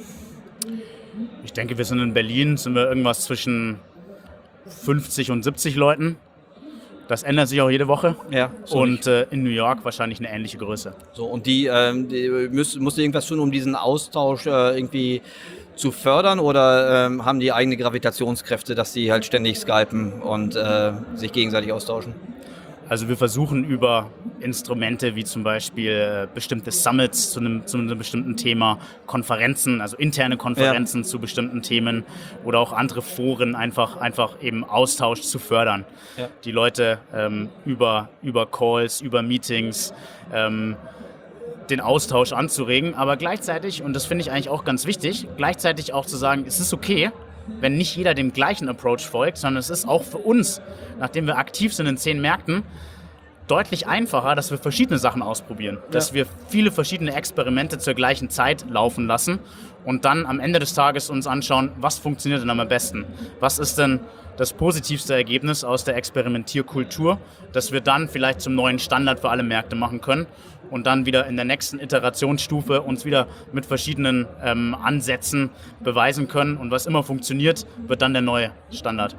D: Ich denke, wir sind in Berlin, sind wir irgendwas zwischen fünfzig und siebzig Leuten. Das ändert sich auch jede Woche. Ja, so und äh, in New York wahrscheinlich eine ähnliche Größe.
C: So, und die, ähm, die müsst, musst du irgendwas tun, um diesen Austausch äh, irgendwie zu fördern, oder ähm, haben die eigene Gravitationskräfte, dass die halt ständig skypen und äh, sich gegenseitig austauschen?
D: Also wir versuchen über Instrumente wie zum Beispiel äh, bestimmte Summits zu einem, zu einem bestimmten Thema, Konferenzen, also interne Konferenzen ja. zu bestimmten Themen oder auch andere Foren einfach, einfach eben Austausch zu fördern. Ja. Die Leute ähm, über, über Calls, über Meetings, ähm, den Austausch anzuregen, aber gleichzeitig, und das finde ich eigentlich auch ganz wichtig, gleichzeitig auch zu sagen, es ist okay, wenn nicht jeder dem gleichen Approach folgt, sondern es ist auch für uns, nachdem wir aktiv sind in zehn Märkten, deutlich einfacher, dass wir verschiedene Sachen ausprobieren, ja. dass wir viele verschiedene Experimente zur gleichen Zeit laufen lassen und dann am Ende des Tages uns anschauen, was funktioniert denn am besten, was ist denn das positivste Ergebnis aus der Experimentierkultur, dass wir dann vielleicht zum neuen Standard für alle Märkte machen können und dann wieder in der nächsten Iterationsstufe uns wieder mit verschiedenen ähm, Ansätzen beweisen können. Und was immer funktioniert, wird dann der neue Standard.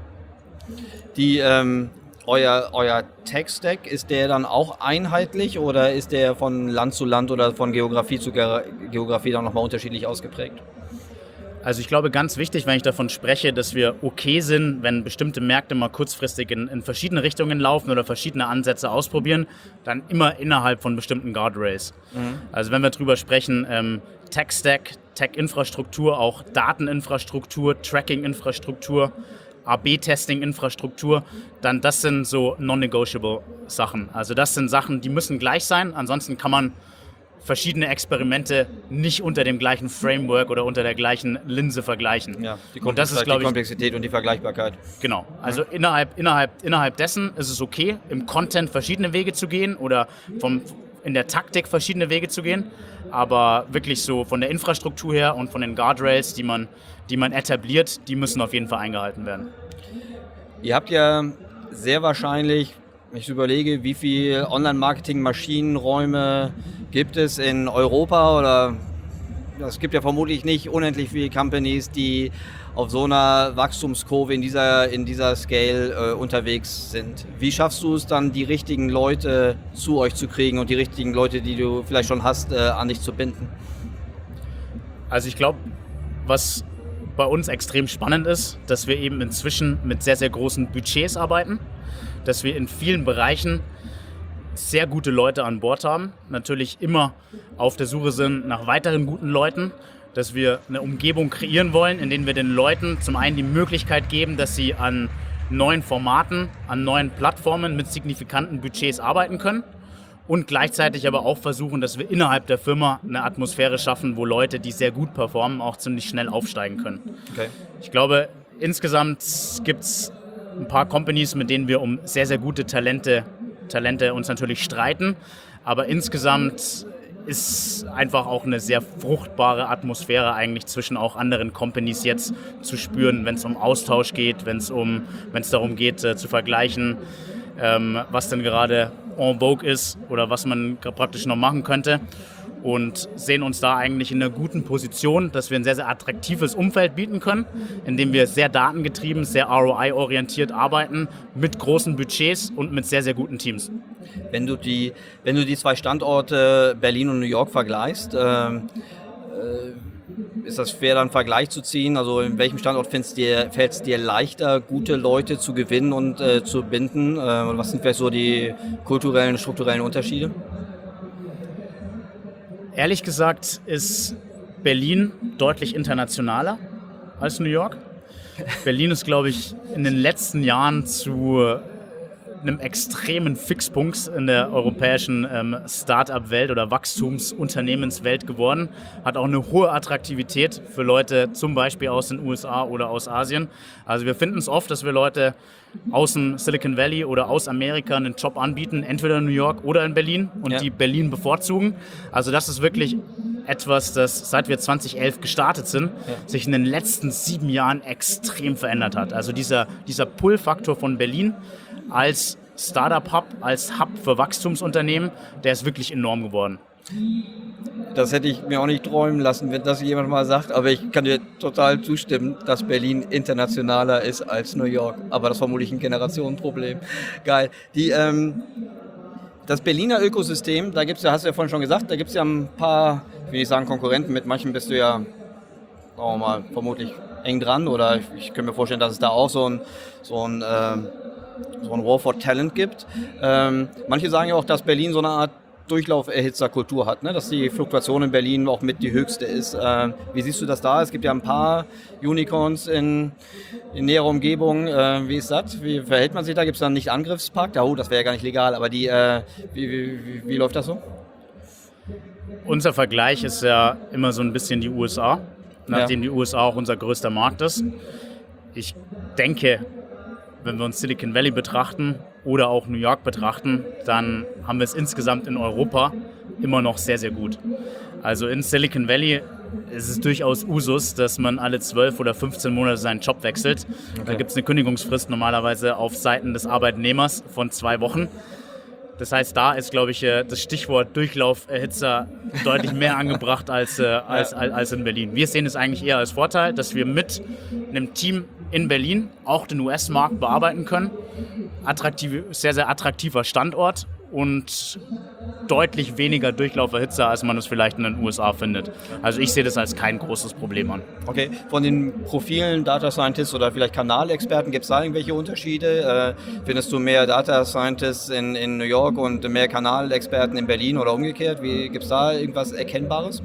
C: Die, ähm, euer, euer Tech-Stack, ist der dann auch einheitlich oder ist der von Land zu Land oder von Geografie zu Ge- Geografie dann nochmal unterschiedlich ausgeprägt?
D: Also ich glaube, ganz wichtig, wenn ich davon spreche, dass wir okay sind, wenn bestimmte Märkte mal kurzfristig in, in verschiedene Richtungen laufen oder verschiedene Ansätze ausprobieren, dann immer innerhalb von bestimmten Guardrails. Mhm. Also wenn wir drüber sprechen, ähm, Tech-Stack, Tech-Infrastruktur, auch Dateninfrastruktur, Tracking-Infrastruktur, A B-Testing-Infrastruktur, dann das sind so non-negotiable Sachen. Also das sind Sachen, die müssen gleich sein, ansonsten kann man verschiedene Experimente nicht unter dem gleichen Framework oder unter der gleichen Linse vergleichen. Ja,
C: die, und das ist, die Komplexität und die Vergleichbarkeit.
D: Genau. Also ja. innerhalb, innerhalb, innerhalb dessen ist es okay, im Content verschiedene Wege zu gehen oder vom, in der Taktik verschiedene Wege zu gehen. Aber wirklich so von der Infrastruktur her und von den Guardrails, die man, die man etabliert, die müssen auf jeden Fall eingehalten werden.
C: Ihr habt ja sehr wahrscheinlich, wenn ich überlege, wie viele Online-Marketing-Maschinenräume gibt es in Europa, oder es gibt ja vermutlich nicht unendlich viele Companies, die auf so einer Wachstumskurve in dieser, in dieser Scale äh, unterwegs sind. Wie schaffst du es dann, die richtigen Leute zu euch zu kriegen und die richtigen Leute, die du vielleicht schon hast, äh, an dich zu binden?
D: Also ich glaube, was bei uns extrem spannend ist, dass wir eben inzwischen mit sehr, sehr großen Budgets arbeiten, dass wir in vielen Bereichen sehr gute Leute an Bord haben, natürlich immer auf der Suche sind nach weiteren guten Leuten, dass wir eine Umgebung kreieren wollen, in der wir den Leuten zum einen die Möglichkeit geben, dass sie an neuen Formaten, an neuen Plattformen mit signifikanten Budgets arbeiten können und gleichzeitig aber auch versuchen, dass wir innerhalb der Firma eine Atmosphäre schaffen, wo Leute, die sehr gut performen, auch ziemlich schnell aufsteigen können. Okay. Ich glaube, insgesamt gibt es ein paar Companies, mit denen wir um sehr, sehr gute Talente, Talente uns natürlich streiten, aber insgesamt ist einfach auch eine sehr fruchtbare Atmosphäre eigentlich zwischen auch anderen Companies jetzt zu spüren, wenn es um Austausch geht, wenn es um, wenn es darum geht, äh, zu vergleichen, ähm, was denn gerade en vogue ist oder was man praktisch noch machen könnte. Und sehen uns da eigentlich in einer guten Position, dass wir ein sehr, sehr attraktives Umfeld bieten können, in dem wir sehr datengetrieben, sehr R O I-orientiert arbeiten, mit großen Budgets und mit sehr, sehr guten Teams.
C: Wenn du die, wenn du die zwei Standorte Berlin und New York vergleichst, äh, äh, ist das schwer, dann einen Vergleich zu ziehen? Also in welchem Standort fällt es dir leichter, gute Leute zu gewinnen und äh, zu binden? Äh, was sind vielleicht so die kulturellen, strukturellen Unterschiede?
D: Ehrlich gesagt ist Berlin deutlich internationaler als New York. Berlin ist, glaube ich, in den letzten Jahren zu einem extremen Fixpunkt in der europäischen ähm, Start-up-Welt oder Wachstumsunternehmenswelt geworden. Hat auch eine hohe Attraktivität für Leute zum Beispiel aus den U S A oder aus Asien. Also wir finden es oft, dass wir Leute aus dem Silicon Valley oder aus Amerika einen Job anbieten, entweder in New York oder in Berlin und ja. die Berlin bevorzugen. Also das ist wirklich etwas, das seit wir zwanzig elf gestartet sind, ja. sich in den letzten sieben Jahren extrem verändert hat. Also dieser, dieser Pull-Faktor von Berlin als Startup-Hub, als Hub für Wachstumsunternehmen, der ist wirklich enorm geworden.
C: Das hätte ich mir auch nicht träumen lassen, wenn das jemand mal sagt, aber ich kann dir total zustimmen, dass Berlin internationaler ist als New York, aber das ist vermutlich ein Generationenproblem. Geil. Die, ähm, das Berliner Ökosystem, da gibt's ja, hast du ja vorhin schon gesagt, da gibt es ja ein paar, ich will nicht sagen Konkurrenten, mit manchen bist du ja, sagen wir mal, vermutlich eng dran oder ich, ich kann mir vorstellen, dass es da auch so ein, so ein, ähm, so ein War for Talent gibt. Ähm, manche sagen ja auch, dass Berlin so eine Art Durchlauferhitzerkultur hat, ne? Dass die Fluktuation in Berlin auch mit die höchste ist. Äh, wie siehst du das da? Es gibt ja ein paar Unicorns in, in näherer Umgebung. Äh, wie ist das? Wie verhält man sich da? Gibt es da einen Nicht-Angriffspakt? Ja, oh, das wäre ja gar nicht legal, aber die, äh, wie, wie, wie, wie läuft das so?
D: Unser Vergleich ist ja immer so ein bisschen die U S A, nachdem ja. die U S A auch unser größter Markt ist. Ich denke, wenn wir uns Silicon Valley betrachten oder auch New York betrachten, dann haben wir es insgesamt in Europa immer noch sehr, sehr gut. Also in Silicon Valley ist es durchaus Usus, dass man alle zwölf oder fünfzehn Monate seinen Job wechselt. Okay. Da gibt es eine Kündigungsfrist normalerweise auf Seiten des Arbeitnehmers von zwei Wochen. Das heißt, da ist, glaube ich, das Stichwort Durchlauferhitzer deutlich mehr angebracht als, als, als in Berlin. Wir sehen es eigentlich eher als Vorteil, dass wir mit einem Team in Berlin auch den U S-Markt bearbeiten können. Attraktiv, sehr, sehr attraktiver Standort und deutlich weniger Durchlauferhitzer, als man es vielleicht in den U S A findet. Also ich sehe das als kein großes Problem an.
C: Okay, von den Profilen Data Scientists oder vielleicht Kanalexperten, gibt es da irgendwelche Unterschiede? Äh, findest du mehr Data Scientists in, in New York und mehr Kanalexperten in Berlin oder umgekehrt? Gibt es da irgendwas Erkennbares?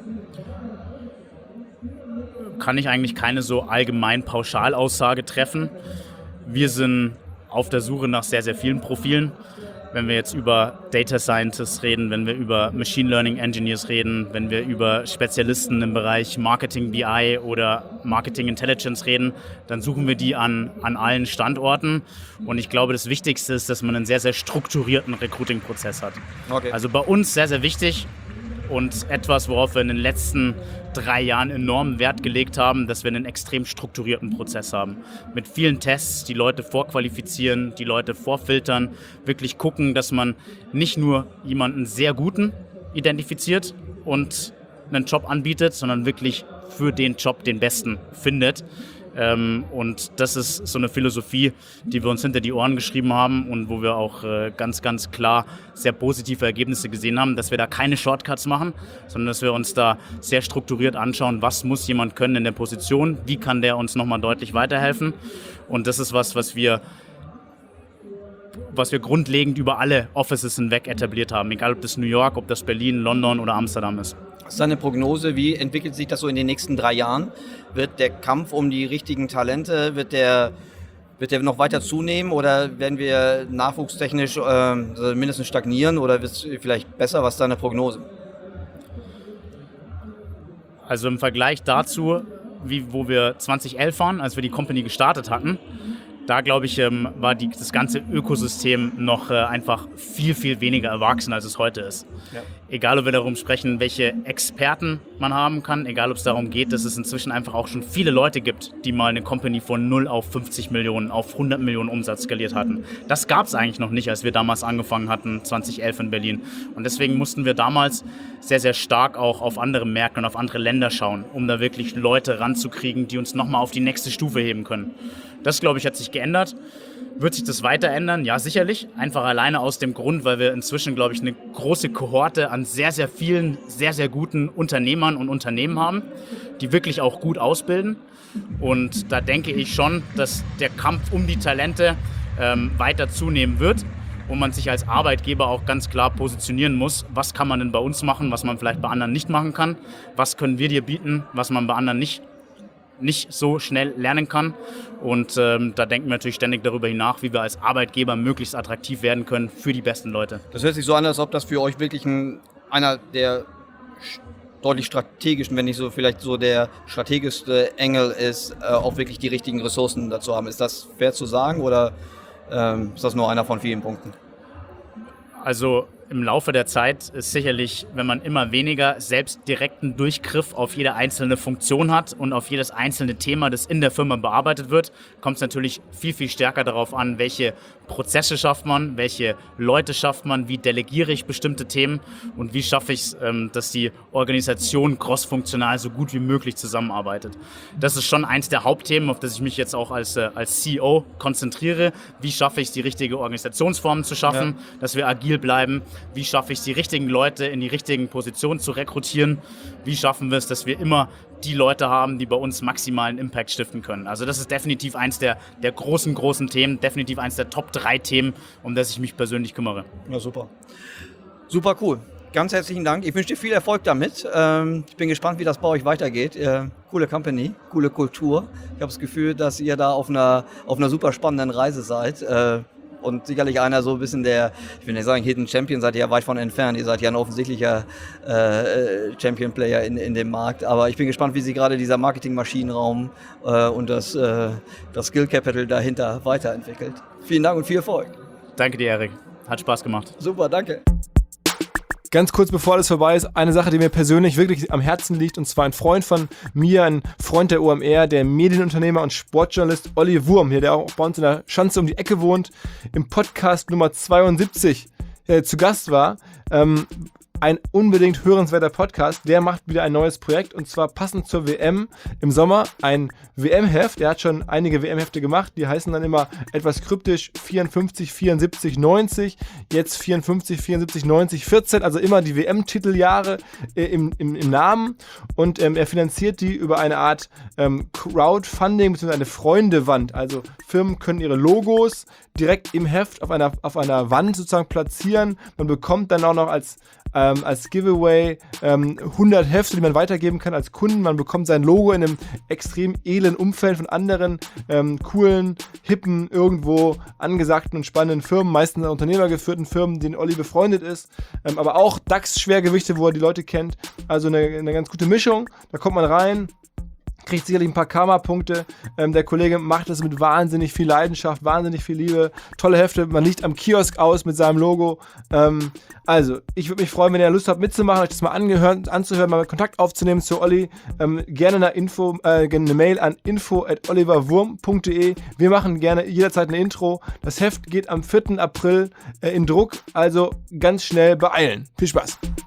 D: Kann ich eigentlich keine so allgemein Pauschalaussage treffen. Wir sind auf der Suche nach sehr, sehr vielen Profilen. Wenn wir jetzt über Data Scientists reden, wenn wir über Machine Learning Engineers reden, wenn wir über Spezialisten im Bereich Marketing B I oder Marketing Intelligence reden, dann suchen wir die an, an allen Standorten. Und ich glaube, das Wichtigste ist, dass man einen sehr, sehr strukturierten Recruiting-Prozess hat. Okay. Also bei uns sehr, sehr wichtig und etwas, worauf wir in den letzten drei Jahren enormen Wert gelegt haben, dass wir einen extrem strukturierten Prozess haben. Mit vielen Tests, die Leute vorqualifizieren, die Leute vorfiltern, wirklich gucken, dass man nicht nur jemanden sehr guten identifiziert und einen Job anbietet, sondern wirklich für den Job den Besten findet. Ähm, und das ist so eine Philosophie, die wir uns hinter die Ohren geschrieben haben und wo wir auch äh, ganz, ganz klar sehr positive Ergebnisse gesehen haben, dass wir da keine Shortcuts machen, sondern dass wir uns da sehr strukturiert anschauen, was muss jemand können in der Position, wie kann der uns nochmal deutlich weiterhelfen. Und das ist was, was wir was wir grundlegend über alle Offices hinweg etabliert haben, egal ob das New York, ob das Berlin, London oder Amsterdam ist.
C: Was ist deine Prognose? Wie entwickelt sich das so in den nächsten drei Jahren? Wird der Kampf um die richtigen Talente, wird der, wird der noch weiter zunehmen oder werden wir nachwuchstechnisch äh, mindestens stagnieren oder wird es vielleicht besser? Was ist deine Prognose?
D: Also im Vergleich dazu, wie, wo wir zwanzig elf waren, als wir die Company gestartet hatten, da, glaube ich, ähm, war die, das ganze Ökosystem noch äh, einfach viel, viel weniger erwachsen, als es heute ist. Ja. Egal, ob wir darum sprechen, welche Experten man haben kann, egal, ob es darum geht, dass es inzwischen einfach auch schon viele Leute gibt, die mal eine Company von null auf fünfzig Millionen, auf hundert Millionen Umsatz skaliert hatten. Das gab es eigentlich noch nicht, als wir damals angefangen hatten, zwanzig elf in Berlin. Und deswegen mussten wir damals sehr, sehr stark auch auf andere Märkte und auf andere Länder schauen, um da wirklich Leute ranzukriegen, die uns nochmal auf die nächste Stufe heben können. Das, glaube ich, hat sich geändert. Wird sich das weiter ändern? Ja, sicherlich. Einfach alleine aus dem Grund, weil wir inzwischen, glaube ich, eine große Kohorte an sehr, sehr vielen, sehr, sehr guten Unternehmern und Unternehmen haben, die wirklich auch gut ausbilden. Und da denke ich schon, dass der Kampf um die Talente ähm, weiter zunehmen wird und man sich als Arbeitgeber auch ganz klar positionieren muss. Was kann man denn bei uns machen, was man vielleicht bei anderen nicht machen kann? Was können wir dir bieten, was man bei anderen nicht nicht so schnell lernen kann. Und ähm, da denken wir natürlich ständig darüber nach, wie wir als Arbeitgeber möglichst attraktiv werden können für die besten Leute.
C: Das hört sich so an, als ob das für euch wirklich ein, einer der deutlich strategischen, wenn nicht so vielleicht so der strategischste Engel ist, äh, auch wirklich die richtigen Ressourcen dazu haben. Ist das fair zu sagen oder ähm, ist das nur einer von vielen Punkten?
D: Also im Laufe der Zeit ist sicherlich, wenn man immer weniger selbst direkten Durchgriff auf jede einzelne Funktion hat und auf jedes einzelne Thema, das in der Firma bearbeitet wird, kommt es natürlich viel, viel stärker darauf an, welche Prozesse schafft man, welche Leute schafft man, wie delegiere ich bestimmte Themen und wie schaffe ich es, ähm, dass die Organisation crossfunktional so gut wie möglich zusammenarbeitet. Das ist schon eins der Hauptthemen, auf das ich mich jetzt auch als, äh, als C E O konzentriere. Wie schaffe ich es, die richtige Organisationsform zu schaffen, ja. dass wir agil bleiben? Wie schaffe ich es, die richtigen Leute in die richtigen Positionen zu rekrutieren? Wie schaffen wir es, dass wir immer die Leute haben, die bei uns maximalen Impact stiften können? Also das ist definitiv eins der, der großen, großen Themen, definitiv eins der Top drei Themen, um das ich mich persönlich kümmere.
C: Ja, super. Super cool. Ganz herzlichen Dank. Ich wünsche dir viel Erfolg damit. Ähm, ich bin gespannt, wie das bei euch weitergeht. Äh, coole Company, coole Kultur. Ich habe das Gefühl, dass ihr da auf einer, auf einer super spannenden Reise seid. Äh, Und sicherlich einer so ein bisschen der, ich will nicht sagen Hidden Champion, seid ihr ja weit von entfernt. Ihr seid ja ein offensichtlicher äh, Champion-Player in, in dem Markt. Aber ich bin gespannt, wie sie gerade dieser Marketing-Maschinenraum äh, und das, äh, das Skill-Capital dahinter weiterentwickelt. Vielen Dank und viel Erfolg.
D: Danke dir, Erik. Hat Spaß gemacht.
C: Super, danke.
A: Ganz kurz bevor alles vorbei ist, eine Sache, die mir persönlich wirklich am Herzen liegt, und zwar ein Freund von mir, ein Freund der O M R, der Medienunternehmer und Sportjournalist Olli Wurm, hier, der auch bei uns in der Schanze um die Ecke wohnt, im Podcast Nummer zweiundsiebzig äh, zu Gast war. Ähm, ein unbedingt hörenswerter Podcast, der macht wieder ein neues Projekt, und zwar passend zur W M im Sommer ein W M-Heft. Er hat schon einige W M-Hefte gemacht, die heißen dann immer etwas kryptisch vierundfünfzig, vierundsiebzig, neunzig, jetzt vierundfünfzig, vierundsiebzig, neunzig, vierzehn, also immer die W M-Titeljahre äh, im, im, im Namen, und ähm, er finanziert die über eine Art ähm, Crowdfunding bzw. eine Freundewand, also Firmen können ihre Logos direkt im Heft auf einer, auf einer Wand sozusagen platzieren. Man bekommt dann auch noch als Ähm, als Giveaway ähm, hundert Hefte, die man weitergeben kann als Kunden. Man bekommt sein Logo in einem extrem edlen Umfeld von anderen ähm, coolen, hippen, irgendwo angesagten und spannenden Firmen, meistens unternehmergeführten Firmen, denen Olli befreundet ist, ähm, aber auch DAX-Schwergewichte, wo er die Leute kennt. Also eine, eine ganz gute Mischung. Da kommt man rein, kriegt sicherlich ein paar Karma-Punkte. Ähm, der Kollege macht das mit wahnsinnig viel Leidenschaft, wahnsinnig viel Liebe. Tolle Hefte, man liegt am Kiosk aus mit seinem Logo. Ähm, also, ich würde mich freuen, wenn ihr Lust habt mitzumachen, euch das mal angehört, anzuhören, mal Kontakt aufzunehmen zu Olli. Ähm, gerne eine, Info, äh, eine Mail an info at oliverwurm punkt de. Wir machen gerne jederzeit eine Intro. Das Heft geht am vierten April äh, in Druck, also ganz schnell beeilen. Viel Spaß!